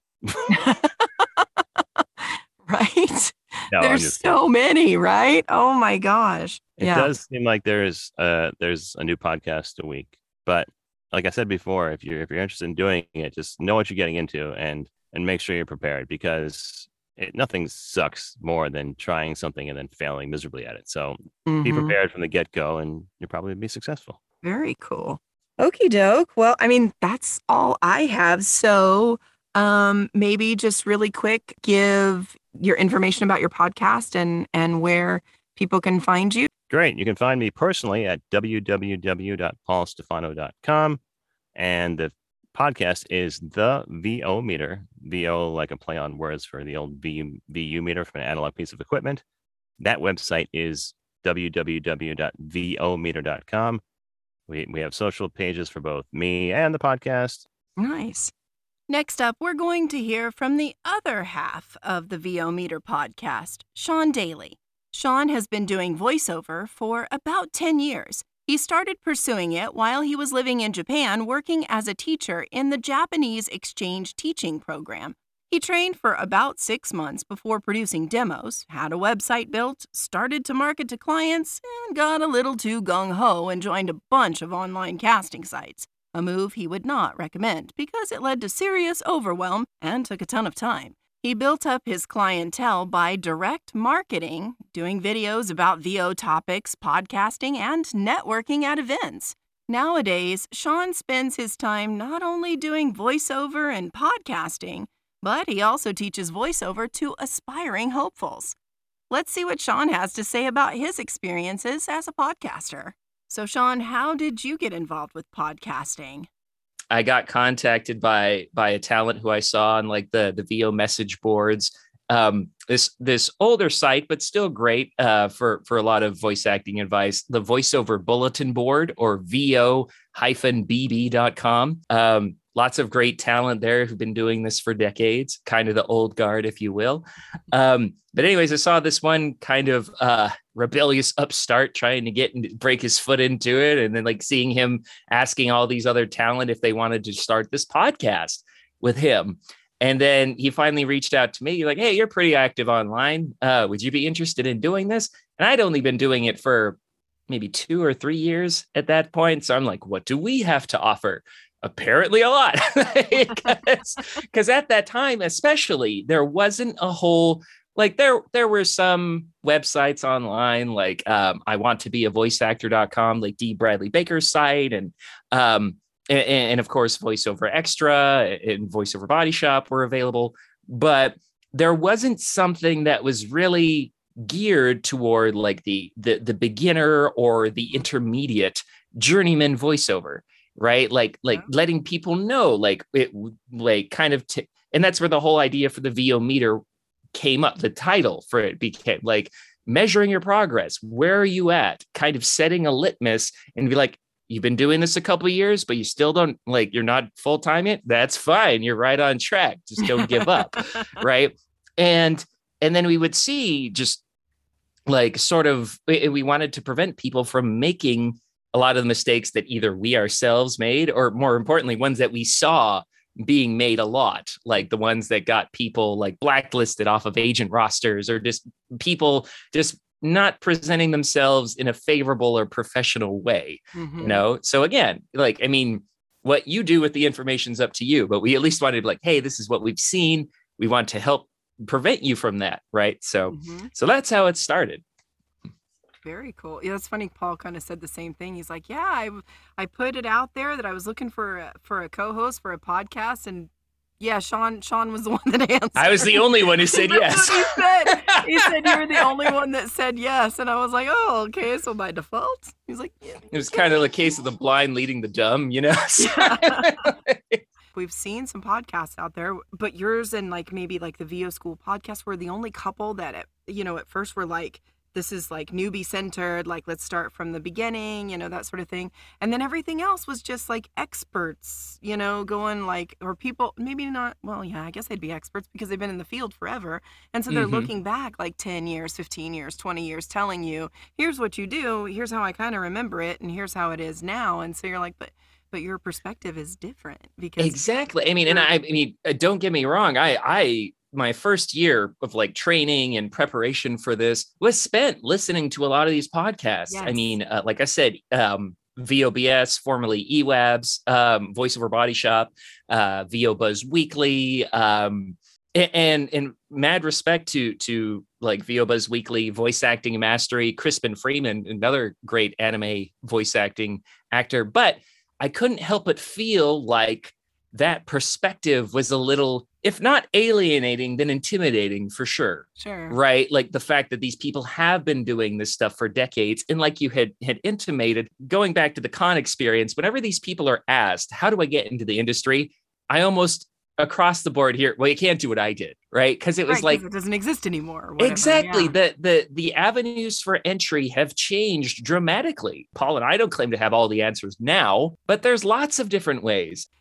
Right? No, I'm There's just so many, right? Oh my gosh. It yeah. does seem like there's uh there's a new podcast a week, but like I said before, if you're if you're interested in doing it, just know what you're getting into and and make sure you're prepared because it, nothing sucks more than trying something and then failing miserably at it. So be Mhm. prepared from the get go, and you'll probably be successful. Very cool. Okie doke. Well, I mean, that's all I have. So um, maybe just really quick, give your information about your podcast and and where people can find you. Great. You can find me personally at w w w dot paul stefano dot com, and the podcast is the V O meter. V O like a play on words for the old V U, V U meter from an analog piece of equipment. That website is w w w dot v o meter dot com. We we have social pages for both me and the podcast. Nice. Next up, we're going to hear from the other half of the V O Meter podcast, Sean Daly. Sean has been doing voiceover for about ten years. He started pursuing it while he was living in Japan, working as a teacher in the Japanese exchange teaching program. He trained for about six months before producing demos, had a website built, started to market to clients, and got a little too gung-ho and joined a bunch of online casting sites. A move he would not recommend because it led to serious overwhelm and took a ton of time. He built up his clientele by direct marketing, doing videos about V O topics, podcasting, and networking at events. Nowadays, Sean spends his time not only doing voiceover and podcasting, but he also teaches voiceover to aspiring hopefuls. Let's see what Sean has to say about his experiences as a podcaster. So, Sean, how did you get involved with podcasting? I got contacted by by a talent who I saw on like the the V O message boards. Um, this this older site, but still great uh, for for a lot of voice acting advice. The Voiceover Bulletin Board, or V O B B dot com. Um, lots of great talent there who've been doing this for decades, kind of the old guard, if you will. Um, but anyways, I saw this one kind of uh, rebellious upstart trying to get and break his foot into it. And then like seeing him asking all these other talent if they wanted to start this podcast with him. And then he finally reached out to me like, hey, you're pretty active online. Uh, would you be interested in doing this? And I'd only been doing it for maybe two or three years at that point. So I'm like, what do we have to offer? Apparently a lot, because at that time, especially, there wasn't a whole, like there, there were some websites online, like um, I want to be a voice actor dot com, like D. Bradley Baker's site. And, um, and, and of course, VoiceOver Extra and VoiceOver Body Shop were available, but there wasn't something that was really geared toward like the, the, the beginner or the intermediate journeyman voiceover. Right. Like, like yeah. letting people know, like it, like kind of, t- and that's where the whole idea for the V O meter came up. The title for it became like measuring your progress. Where are you at? Kind of setting a litmus and be like, you've been doing this a couple of years, but you still don't like, you're not full time yet. That's fine. You're right on track. Just don't give up. Right. And, and then we would see just like sort of, we wanted to prevent people from making a lot of the mistakes that either we ourselves made, or more importantly, ones that we saw being made a lot, like the ones that got people like blacklisted off of agent rosters, or just people just not presenting themselves in a favorable or professional way, mm-hmm. you know? So again, like, I mean, what you do with the information's up to you, but we at least wanted to be like, hey, this is what we've seen. We want to help prevent you from that. Right. So, mm-hmm. so that's how it started. Very cool. Yeah, that's funny. Paul kind of said the same thing. He's like, yeah, I, I put it out there that I was looking for a, for a co-host for a podcast, and yeah, Sean Sean was the one that answered. I was the only one who said yes. He said. He said you were the only one that said yes, and I was like, oh, okay, so by default. He's like, yeah. It was kind of the case of the blind leading the dumb, you know. We've seen some podcasts out there, but yours and like maybe like the V O School podcast were the only couple that, at, you know, at first were like, this is like newbie centered, like let's start from the beginning, you know, that sort of thing. And then everything else was just like experts, you know, going like, or people, maybe not, well, yeah, I guess they'd be experts because they've been in the field forever. And so they're mm-hmm. looking back like ten years, fifteen years, twenty years, telling you, here's what you do, here's how I kind of remember it, and here's how it is now. And so you're like, but but your perspective is different because exactly. I mean, and I, I mean, don't get me wrong. I, I, my first year of like training and preparation for this was spent listening to a lot of these podcasts. Yes. I mean, uh, like I said, um, V O B S, formerly E W A B S, um, VoiceOver Body Shop, uh, V O Buzz Weekly, um, and and mad respect to to like V O Buzz Weekly, Voice Acting Mastery, Crispin Freeman, another great anime voice acting actor. But I couldn't help but feel like that perspective was a little, if not alienating, then intimidating for sure. Sure. Right. Like the fact that these people have been doing this stuff for decades. And like you had had intimated, going back to the con experience, whenever these people are asked, how do I get into the industry? I almost across the board here, well, you can't do what I did. Right. Because it was right, like it doesn't exist anymore. Whatever, exactly. Yeah. The, the, the avenues for entry have changed dramatically. Paul and I don't claim to have all the answers now, but there's lots of different ways.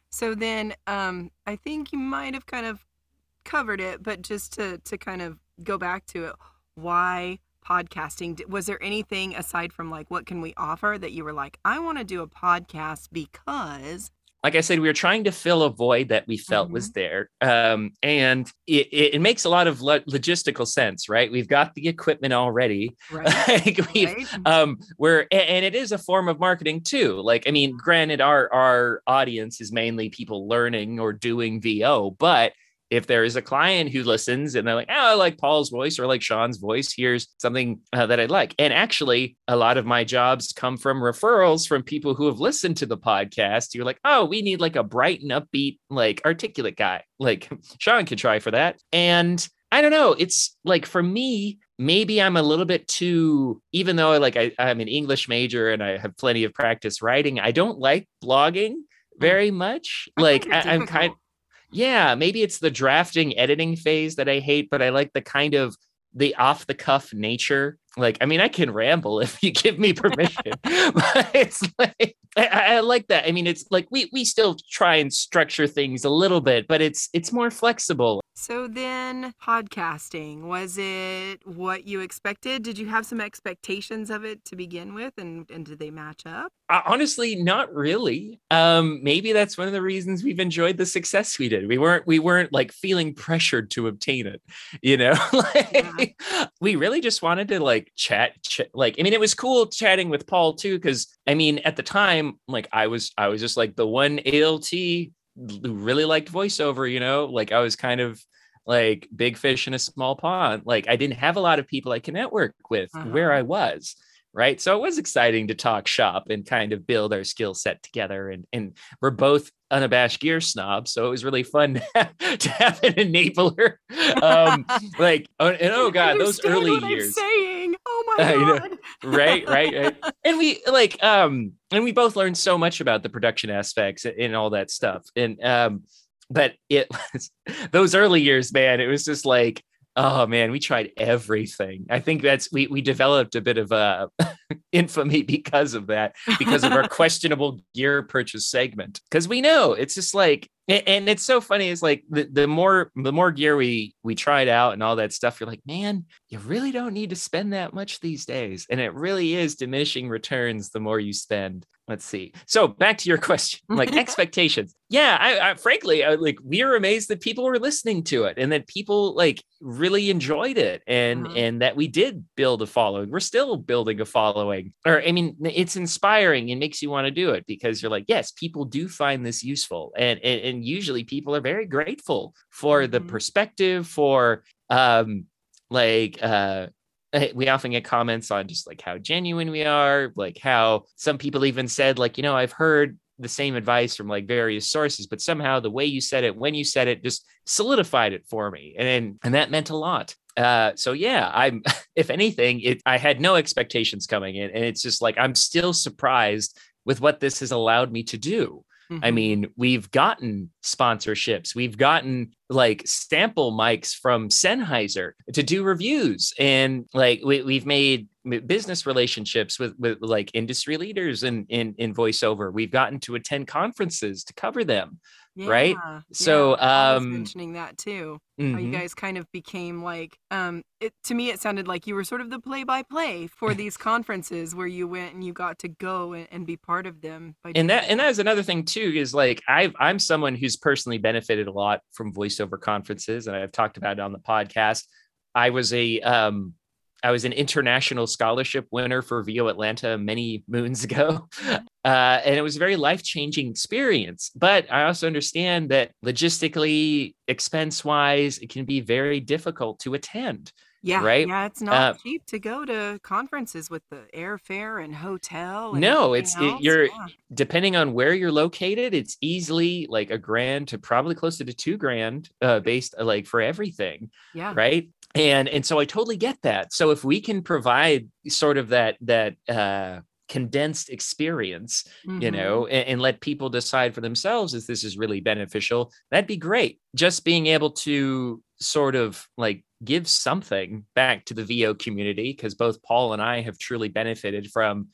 So then um, I think you might have kind of covered it, but just to, to kind of go back to it, why podcasting? Was there anything aside from like, what can we offer that you were like, I want to do a podcast because... Like I said, we were trying to fill a void that we felt mm-hmm. was there. Um, and it, it, it makes a lot of lo- logistical sense, right? We've got the equipment already. Right. like we've, right. Um, we're, and it is a form of marketing too. Like, I mean, granted, our, our audience is mainly people learning or doing V O, but if there is a client who listens and they're like, oh, I like Paul's voice or like Sean's voice, here's something uh, that I like. And actually, a lot of my jobs come from referrals from people who have listened to the podcast. You're like, oh, we need like a bright and upbeat, like articulate guy. Like Sean could try for that. And I don't know. It's like, for me, maybe I'm a little bit too, even though like I, I'm an English major and I have plenty of practice writing, I don't like blogging very much. I like I, I'm difficult. kind of, yeah, maybe it's the drafting editing phase that I hate, but I like the kind of the off the cuff nature. Like, I mean, I can ramble if you give me permission, but it's like, I, I like that. I mean, it's like, we, we still try and structure things a little bit, but it's, it's more flexible. So then podcasting, was it what you expected? Did you have some expectations of it to begin with? And, and did they match up? Uh, honestly, not really. Um, maybe that's one of the reasons we've enjoyed the success we did. We weren't, we weren't like feeling pressured to obtain it, you know, like, yeah. We really just wanted to like chat, ch- like, I mean, it was cool chatting with Paul too. Cause I mean, at the time, like I was, I was just like the one A L T who really liked voiceover, you know, like I was kind of like big fish in a small pond. Like I didn't have a lot of people I can network with uh-huh. where I was. Right. So it was exciting to talk shop and kind of build our skill set together. And, and we're both unabashed gear snobs. So it was really fun to have, to have an enabler. Um, like, oh, and oh God, those early what years. I'm saying. Oh my uh, God. You know, right, right, right. And we like, um, and we both learned so much about the production aspects and all that stuff. And, um, but it was those early years, man, it was just like, oh man, we tried everything. I think that's we we developed a bit of a infamy because of that, because of our questionable gear purchase segment. Because we know it's just like, and it's so funny. It's like the, the more the more gear we we tried out and all that stuff, you're like, man, you really don't need to spend that much these days. And it really is diminishing returns the more you spend. Let's see. So back to your question, like expectations. Yeah, I, I frankly, I, like we were amazed that people were listening to it and that people like really enjoyed it, and uh-huh. and that we did build a following. We're still building a following. Or I mean, it's inspiring and makes you want to do it because you're like, yes, people do find this useful, and and, and usually people are very grateful for mm-hmm. the perspective, for um like uh. we often get comments on just like how genuine we are, like how some people even said like, you know, I've heard the same advice from like various sources, but somehow the way you said it, when you said it, just solidified it for me. And, and that meant a lot. Uh, so yeah, I'm, if anything, it, I had no expectations coming in, and it's just like, I'm still surprised with what this has allowed me to do. Mm-hmm. I mean, we've gotten sponsorships. We've gotten like sample mics from Sennheiser to do reviews. And like we, we've made business relationships with, with like industry leaders in, in, in voiceover. We've gotten to attend conferences to cover them. Yeah, right. So yeah, I was um, mentioning that too. mm-hmm. How you guys kind of became like, um, it, to me, it sounded like you were sort of the play by play for these conferences where you went and you got to go and, and be part of them. By and that, and that is another thing too, is like, I've, I'm someone who's personally benefited a lot from voiceover conferences. And I've talked about it on the podcast. I was a, um, I was an international scholarship winner for V O Atlanta many moons ago. Uh, and it was a very life-changing experience. But I also understand that logistically, expense-wise, it can be very difficult to attend. Yeah, right. Yeah, it's not uh, cheap to go to conferences with the airfare and hotel. And no, it's it, you're yeah. depending on where you're located, it's easily like a grand to probably closer to two grand uh, based uh, like for everything. Yeah. Right. And and so I totally get that. So if we can provide sort of that that uh, condensed experience, mm-hmm. you know, and, and let people decide for themselves if this is really beneficial, that'd be great. Just being able to sort of like give something back to the V O community, because both Paul and I have truly benefited from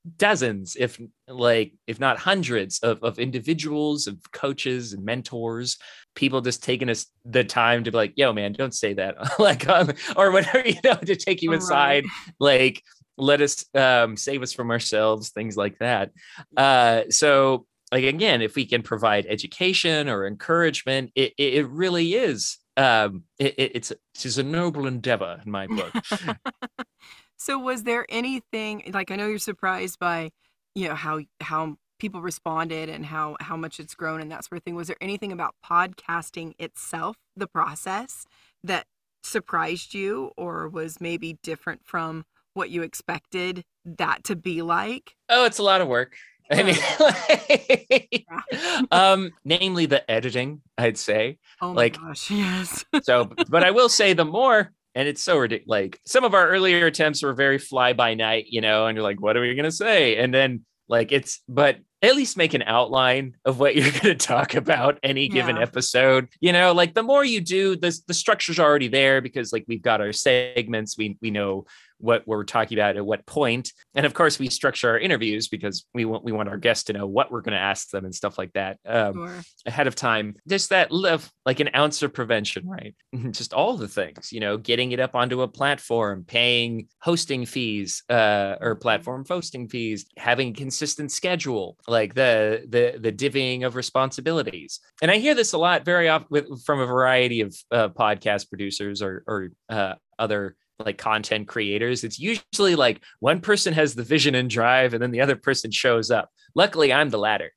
dozens, if like, if not hundreds of, of individuals, of coaches and mentors, people just taking us the time to be like, yo, man, don't say that. Like, um, or whatever, you know, to take you Right. aside, like, let us um, save us from ourselves, things like that. Uh, so like, again, if we can provide education or encouragement, it, it, it really is. Um, it, it, it's, it's a noble endeavor in my book. So was there anything, like, I know you're surprised by, you know, how how people responded and how how much it's grown and that sort of thing. Was there anything about podcasting itself, the process, that surprised you or was maybe different from what you expected that to be like? Oh, it's a lot of work. I mean, like, um, namely the editing, I'd say. Oh my like, gosh, yes. So, but I will say the more, and it's so ridiculous. Like, some of our earlier attempts were very fly by night, you know, and you're like, what are we going to say? And then like, it's, but at least make an outline of what you're going to talk about any given Yeah. episode. You know, like, the more you do, the, the structure's already there because like we've got our segments. We, we know what we're talking about at what point. And of course we structure our interviews because we want, we want our guests to know what we're going to ask them and stuff like that um, Sure. ahead of time. Just that live like an ounce of prevention, right? Just all the things, you know, getting it up onto a platform, paying hosting fees uh, or platform hosting fees, having a consistent schedule, like the, the, the divvying of responsibilities. And I hear this a lot very often with, from a variety of uh, podcast producers or, or uh, other like content creators. It's usually like one person has the vision and drive and then the other person shows up. Luckily, I'm the latter.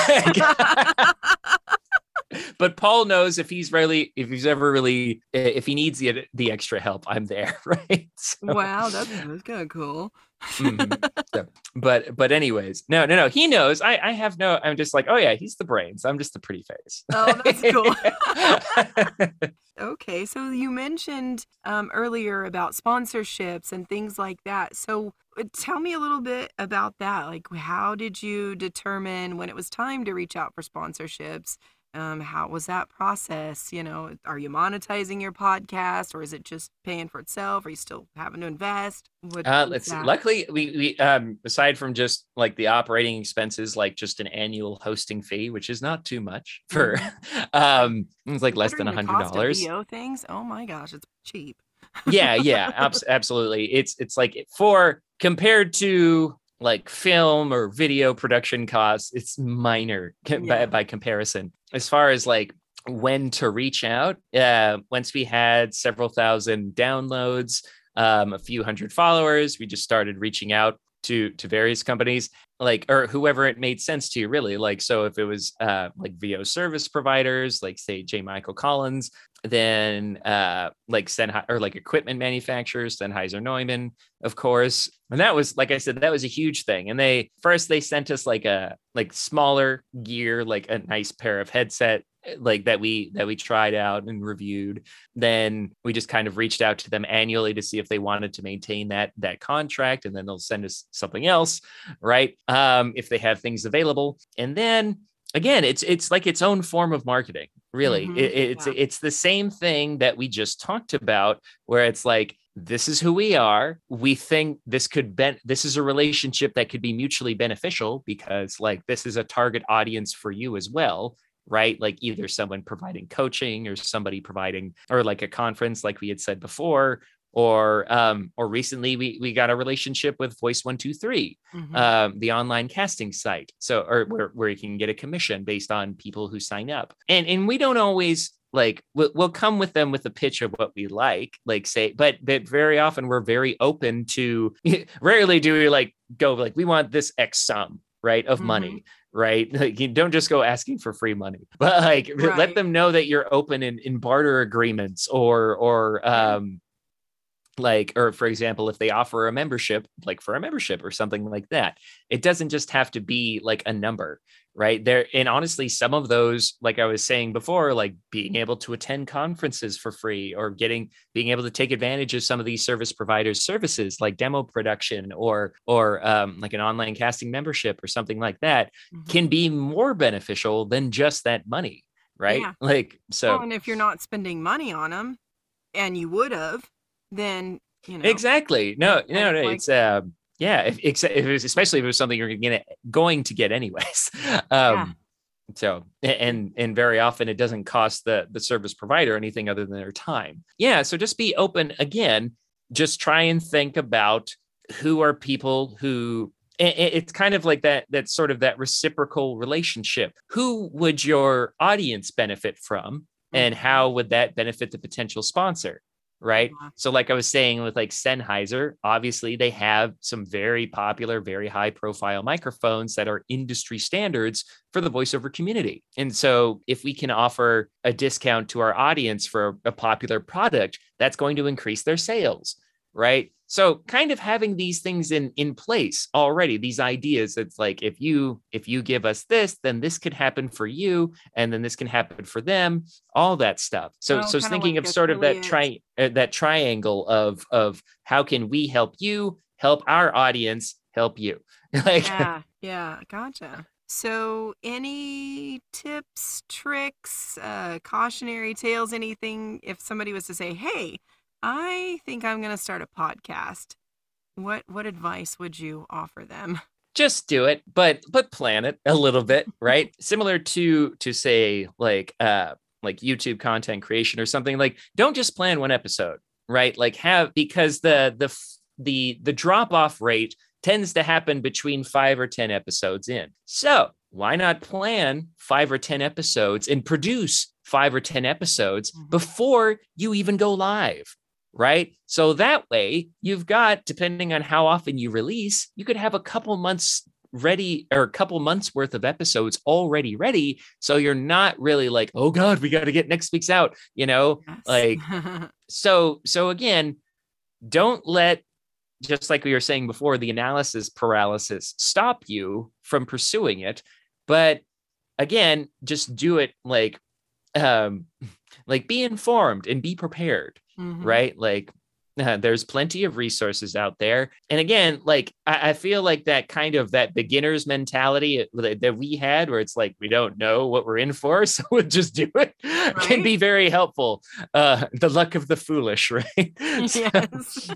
But Paul knows if he's really, if he's ever really, if he needs the the extra help, I'm there, right? So, Wow, that's, that's kind of cool. mhm. So, but but anyways, no, no, no. He knows. I I have no. I'm just like, oh yeah, he's the brains. I'm just the pretty face. Oh, that's cool. Okay, so you mentioned um, earlier about sponsorships and things like that. So uh, tell me a little bit about that. Like, how did you determine when it was time to reach out for sponsorships? Um, how was that process? You know, are you monetizing your podcast or is it just paying for itself? Are you still having to invest? What, Uh, what's let's see. that? Luckily, we, we um aside from just like the operating expenses, like just an annual hosting fee, which is not too much for um it's like less than a Considering the hundred cost of dollars. V O things, oh my gosh, it's cheap. Yeah, yeah, abs- absolutely. It's it's like for compared to like film or video production costs, it's minor ca- by, Yeah. by comparison. As far as like when to reach out, uh, once we had several thousand downloads, um, a few hundred followers, we just started reaching out to to various companies, like, or whoever it made sense to, really. Like, so if it was uh, like V O service providers, like say J. Michael Collins, then uh, like Sennheiser, or like equipment manufacturers, Sennheiser Neumann, of course. And that was, like I said, that was a huge thing. And they first they sent us like a like smaller gear, like a nice pair of headset, like that we that we tried out and reviewed. Then we just kind of reached out to them annually to see if they wanted to maintain that that contract, and then they'll send us something else, right? Um, if they have things available. And then again, it's it's like its own form of marketing, really. Mhm, It, it's yeah. it's the same thing that we just talked about, where it's like, this is who we are. We think this could ben this is a relationship that could be mutually beneficial because like this is a target audience for you as well, right? Like either someone providing coaching or somebody providing, or like a conference, like we had said before, or um, or recently we we got a relationship with Voice one two three, Mhm. um, the online casting site. So, or where, where you can get a commission based on people who sign up. And and we don't always like, we'll, we'll come with them with a pitch of what we like, like say, but, but very often we're very open to, rarely do we like go like, we want this X sum, right, of Mhm. money, right? Like, you don't just go asking for free money, but like Right. let them know that you're open in, in barter agreements, or, or, Yeah. um, like, or for example, if they offer a membership, like for a membership or something like that, it doesn't just have to be like a number, right there. And honestly, some of those, like I was saying before, like being able to attend conferences for free, or getting, being able to take advantage of some of these service providers' services, like demo production, or, or um, like an online casting membership or something like that, Mhm. can be more beneficial than just that money, right? Yeah. Like, so. Well, and if you're not spending money on them, and you would have, then you know Exactly. No, kind no, of no. like- It's uh, Yeah, if, if it was, especially if it was something you're gonna, going to get anyways. Um, Yeah. So, and and very often it doesn't cost the the service provider anything other than their time. Yeah, so just be open again. Just try and think about who are people who. It's kind of like that. That sort of that reciprocal relationship. Who would your audience benefit from, and how would that benefit the potential sponsor? Right. Yeah. So like I was saying with like Sennheiser, obviously they have some very popular, very high profile microphones that are industry standards for the voiceover community. And so if we can offer a discount to our audience for a popular product, that's going to increase their sales. Right. So kind of having these things in, in place already, these ideas, it's like, if you, if you give us this, then this could happen for you. And then this can happen for them, all that stuff. So, Oh, so kinda thinking like of sort of that affiliate. tri uh, that triangle of, of how can we help you, help our audience, help you. Like, Yeah, yeah, gotcha. So, any tips, tricks, uh, cautionary tales, anything, if somebody was to say, "Hey, I think I'm going to start a podcast," what what advice would you offer them? just do it, but but plan it a little bit, right? Similar to to say like uh like YouTube content creation or something. Like, don't just plan one episode, right? Like have, because the the f- the the drop off rate tends to happen between five or ten episodes in. So why not plan five or ten episodes and produce five or ten episodes Mhm. before you even go live? Right. So that way you've got, depending on how often you release, you could have a couple months ready, or a couple months worth of episodes already ready. So you're not really like, oh God, we got to get next week's out, you know, Yes. like, so, so again, don't let, just like we were saying before, the analysis paralysis stop you from pursuing it. But again, just do it like, um, like be informed and be prepared. Mhm. Right? Like uh, there's plenty of resources out there. And again, like I, I feel like that kind of that beginner's mentality that, that we had, where it's like, we don't know what we're in for, so we'll just do it, can Right? be very helpful. Uh, the luck of the foolish, right? Yes.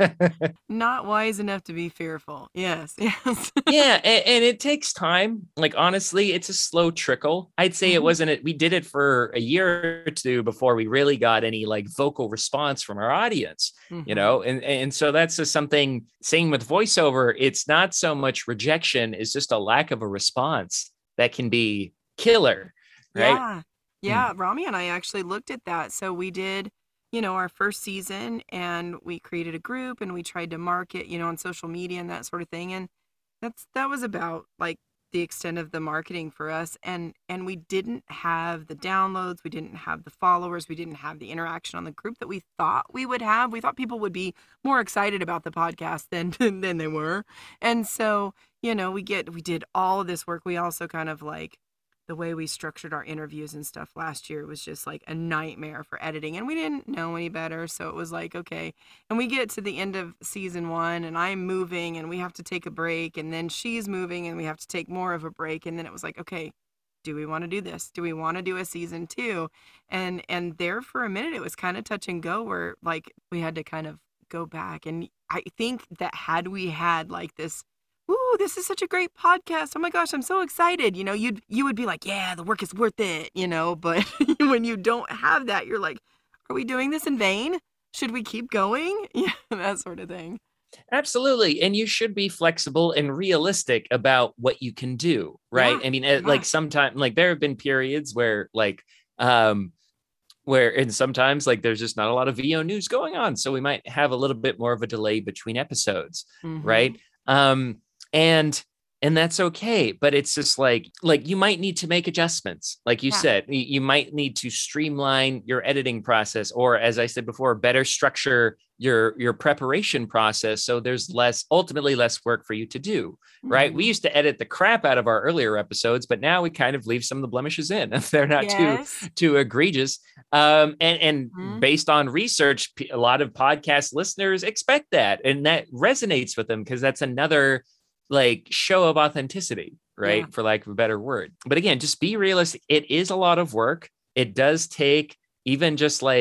Not wise enough to be fearful. Yes, yes. Yeah, and, and it takes time. Like honestly, it's a slow trickle. I'd say it Mhm. wasn't it. We did it for a year or two before we really got any like vocal response from our audience. You Mhm. know, and and so that's just something. Same with voiceover. It's not so much rejection; it's just a lack of a response that can be killer, right? Yeah. Yeah. Rami and I actually looked at that. So we did, you know, our first season, and we created a group, and we tried to market, you know, on social media and that sort of thing. And that's that was about like the extent of the marketing for us. And and we didn't have the downloads, we didn't have the followers, we didn't have the interaction on the group that we thought we would have. We thought people would be more excited about the podcast than than they were. And so, you know, we get we did all of this work. We also kind of like the way we structured our interviews and stuff last year was just like a nightmare for editing, and we didn't know any better. So it was like, okay. And we get to the end of season one, and I'm moving, and we have to take a break, and then she's moving, and we have to take more of a break. And then it was like, okay, do we want to do this? Do we want to do a season two? And and there for a minute, it was kind of touch and go, where like we had to kind of go back. And I think that had we had like this, ooh, this is such a great podcast, oh my gosh, I'm so excited, you know, you'd you would be like, yeah, the work is worth it, you know. But when you don't have that, you're like, are we doing this in vain? Should we keep going? Yeah, that sort of thing. Absolutely. And you should be flexible and realistic about what you can do. Right. Yeah, I mean, it, yeah. like sometimes, like there have been periods where like, um, where, and sometimes like there's just not a lot of V O news going on. So we might have a little bit more of a delay between episodes. Mhm. Right. Um, and, and that's okay. But it's just like, like you might need to make adjustments. Like you Yeah. said, y- you might need to streamline your editing process, or as I said before, better structure your, your preparation process. So there's less, ultimately less work for you to do. Right. We Mhm. used to edit the crap out of our earlier episodes, but now we kind of leave some of the blemishes in if they're not too, Yes. too egregious. Um, and, and Mhm. based on research, p- a lot of podcast listeners expect that, and that resonates with them because that's another like show of authenticity, right? Yeah. For lack of a better word. But again, just be realistic. It is a lot of work. It does take even just like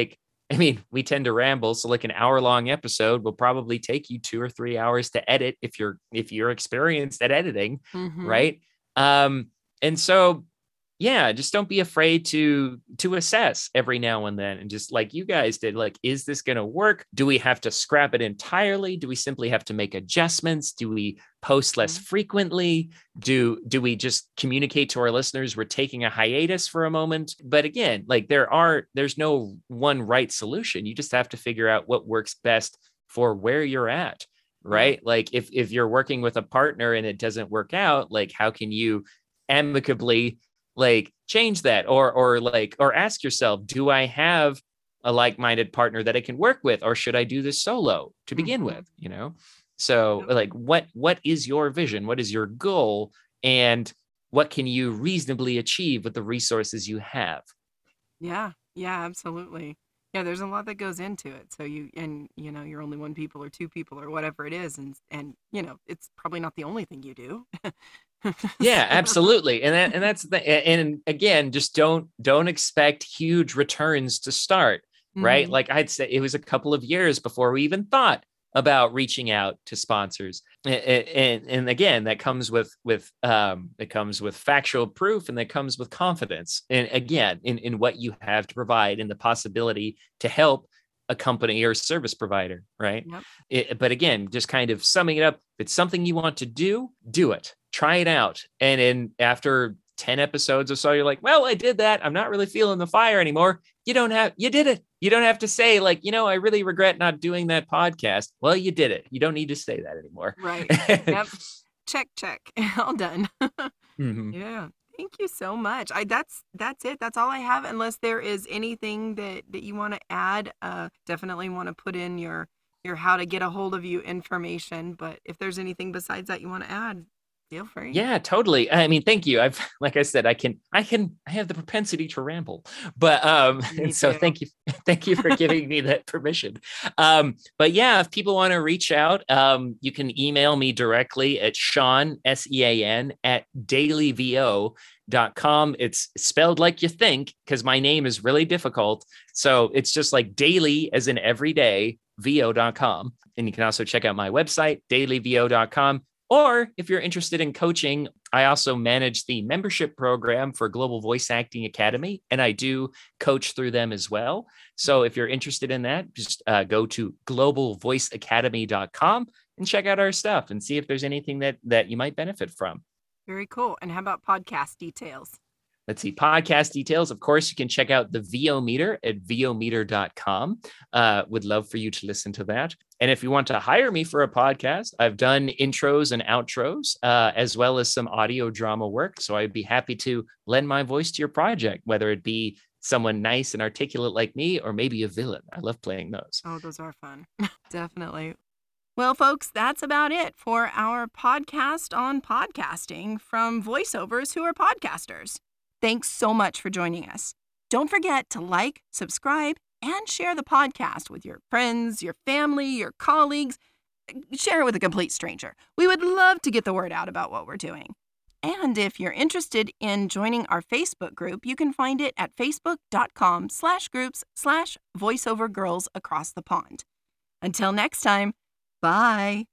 I mean, we tend to ramble. So like an hour long episode will probably take you two or three hours to edit if you're, if you're experienced at editing. Mhm. Right. Um, and so, yeah, just don't be afraid to, to assess every now and then. And just like you guys did, like, is this going to work? Do we have to scrap it entirely? Do we simply have to make adjustments? Do we post less Mhm. frequently? Do, do we just communicate to our listeners we're taking a hiatus for a moment? But again, like there are, there's no one right solution. You just have to figure out what works best for where you're at, right? Like if, if you're working with a partner and it doesn't work out, like how can you amicably like change that, or, or like, or ask yourself, do I have a like-minded partner that I can work with, or should I do this solo to begin Mhm. with? You know? So Yep. like, what, what is your vision? What is your goal? And what can you reasonably achieve with the resources you have? Yeah, yeah, absolutely. Yeah, there's a lot that goes into it. So you, and you know, you're only one people or two people or whatever it is, and and you know, it's probably not the only thing you do. Yeah, So, absolutely. And that, and that's the, and again, just don't, don't expect huge returns to start, right? mhm. Like I'd say it was a couple of years before we even thought about reaching out to sponsors. A- a- And, and again, that comes with, with, um, it comes with factual proof, and that comes with confidence. And again, in, in what you have to provide and the possibility to help a company or service provider, right? Yep. It, but again, just kind of summing it up, if it's something you want to do, do it, try it out. And then after ten episodes or so, you're like, well, I did that. I'm not really feeling the fire anymore. You don't have, you did it. You don't have to say like, you know, I really regret not doing that podcast. Well, you did it. You don't need to say that anymore. Right. Yep. Check, check. All done. Mhm. Yeah. Thank you so much. I that's that's it. That's all I have. Unless there is anything that that you want to add, uh, definitely want to put in your your how to get a hold of you information. But if there's anything besides that you want to add, feel free. Yeah, totally. I mean, thank you. I've, like I said, I can, I can, I have the propensity to ramble, but, um, Me and so too. thank you, thank you for giving me that permission. Um, but yeah, if people want to reach out, um, you can email me directly at Sean, S E A N, at dailyvo dot com. It's spelled like you think, because my name is really difficult. So it's just like daily as in every day, vo dot com. And you can also check out my website, dailyvo dot com. Or if you're interested in coaching, I also manage the membership program for Global Voice Acting Academy, and I do coach through them as well. So if you're interested in that, just uh, go to global voice academy dot com and check out our stuff and see if there's anything that that you might benefit from. Very cool. And how about podcast details? Let's see, podcast details. Of course, you can check out the V O Meter at V O meter dot com. Uh, would love for you to listen to that. And if you want to hire me for a podcast, I've done intros and outros, uh, as well as some audio drama work. So I'd be happy to lend my voice to your project, whether it be someone nice and articulate like me, or maybe a villain. I love playing those. Oh, those are fun. Definitely. Well, folks, that's about it for our podcast on podcasting from voiceovers who are podcasters. Thanks so much for joining us. Don't forget to like, subscribe, and share the podcast with your friends, your family, your colleagues. Share it with a complete stranger. We would love to get the word out about what we're doing. And if you're interested in joining our Facebook group, you can find it at facebook.com slash groups slash voiceover girls across the pond. Until next time, bye.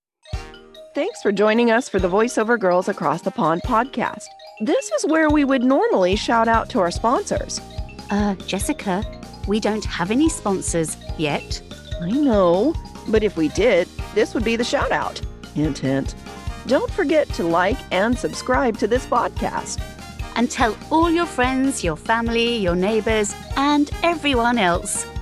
Thanks for joining us for the Voiceover Girls Across the Pond podcast. This is where we would normally shout out to our sponsors. Uh, Jessica, we don't have any sponsors yet. I know, but if we did, this would be the shout out. Hint, hint. Don't forget to like and subscribe to this podcast. And tell all your friends, your family, your neighbors, and everyone else.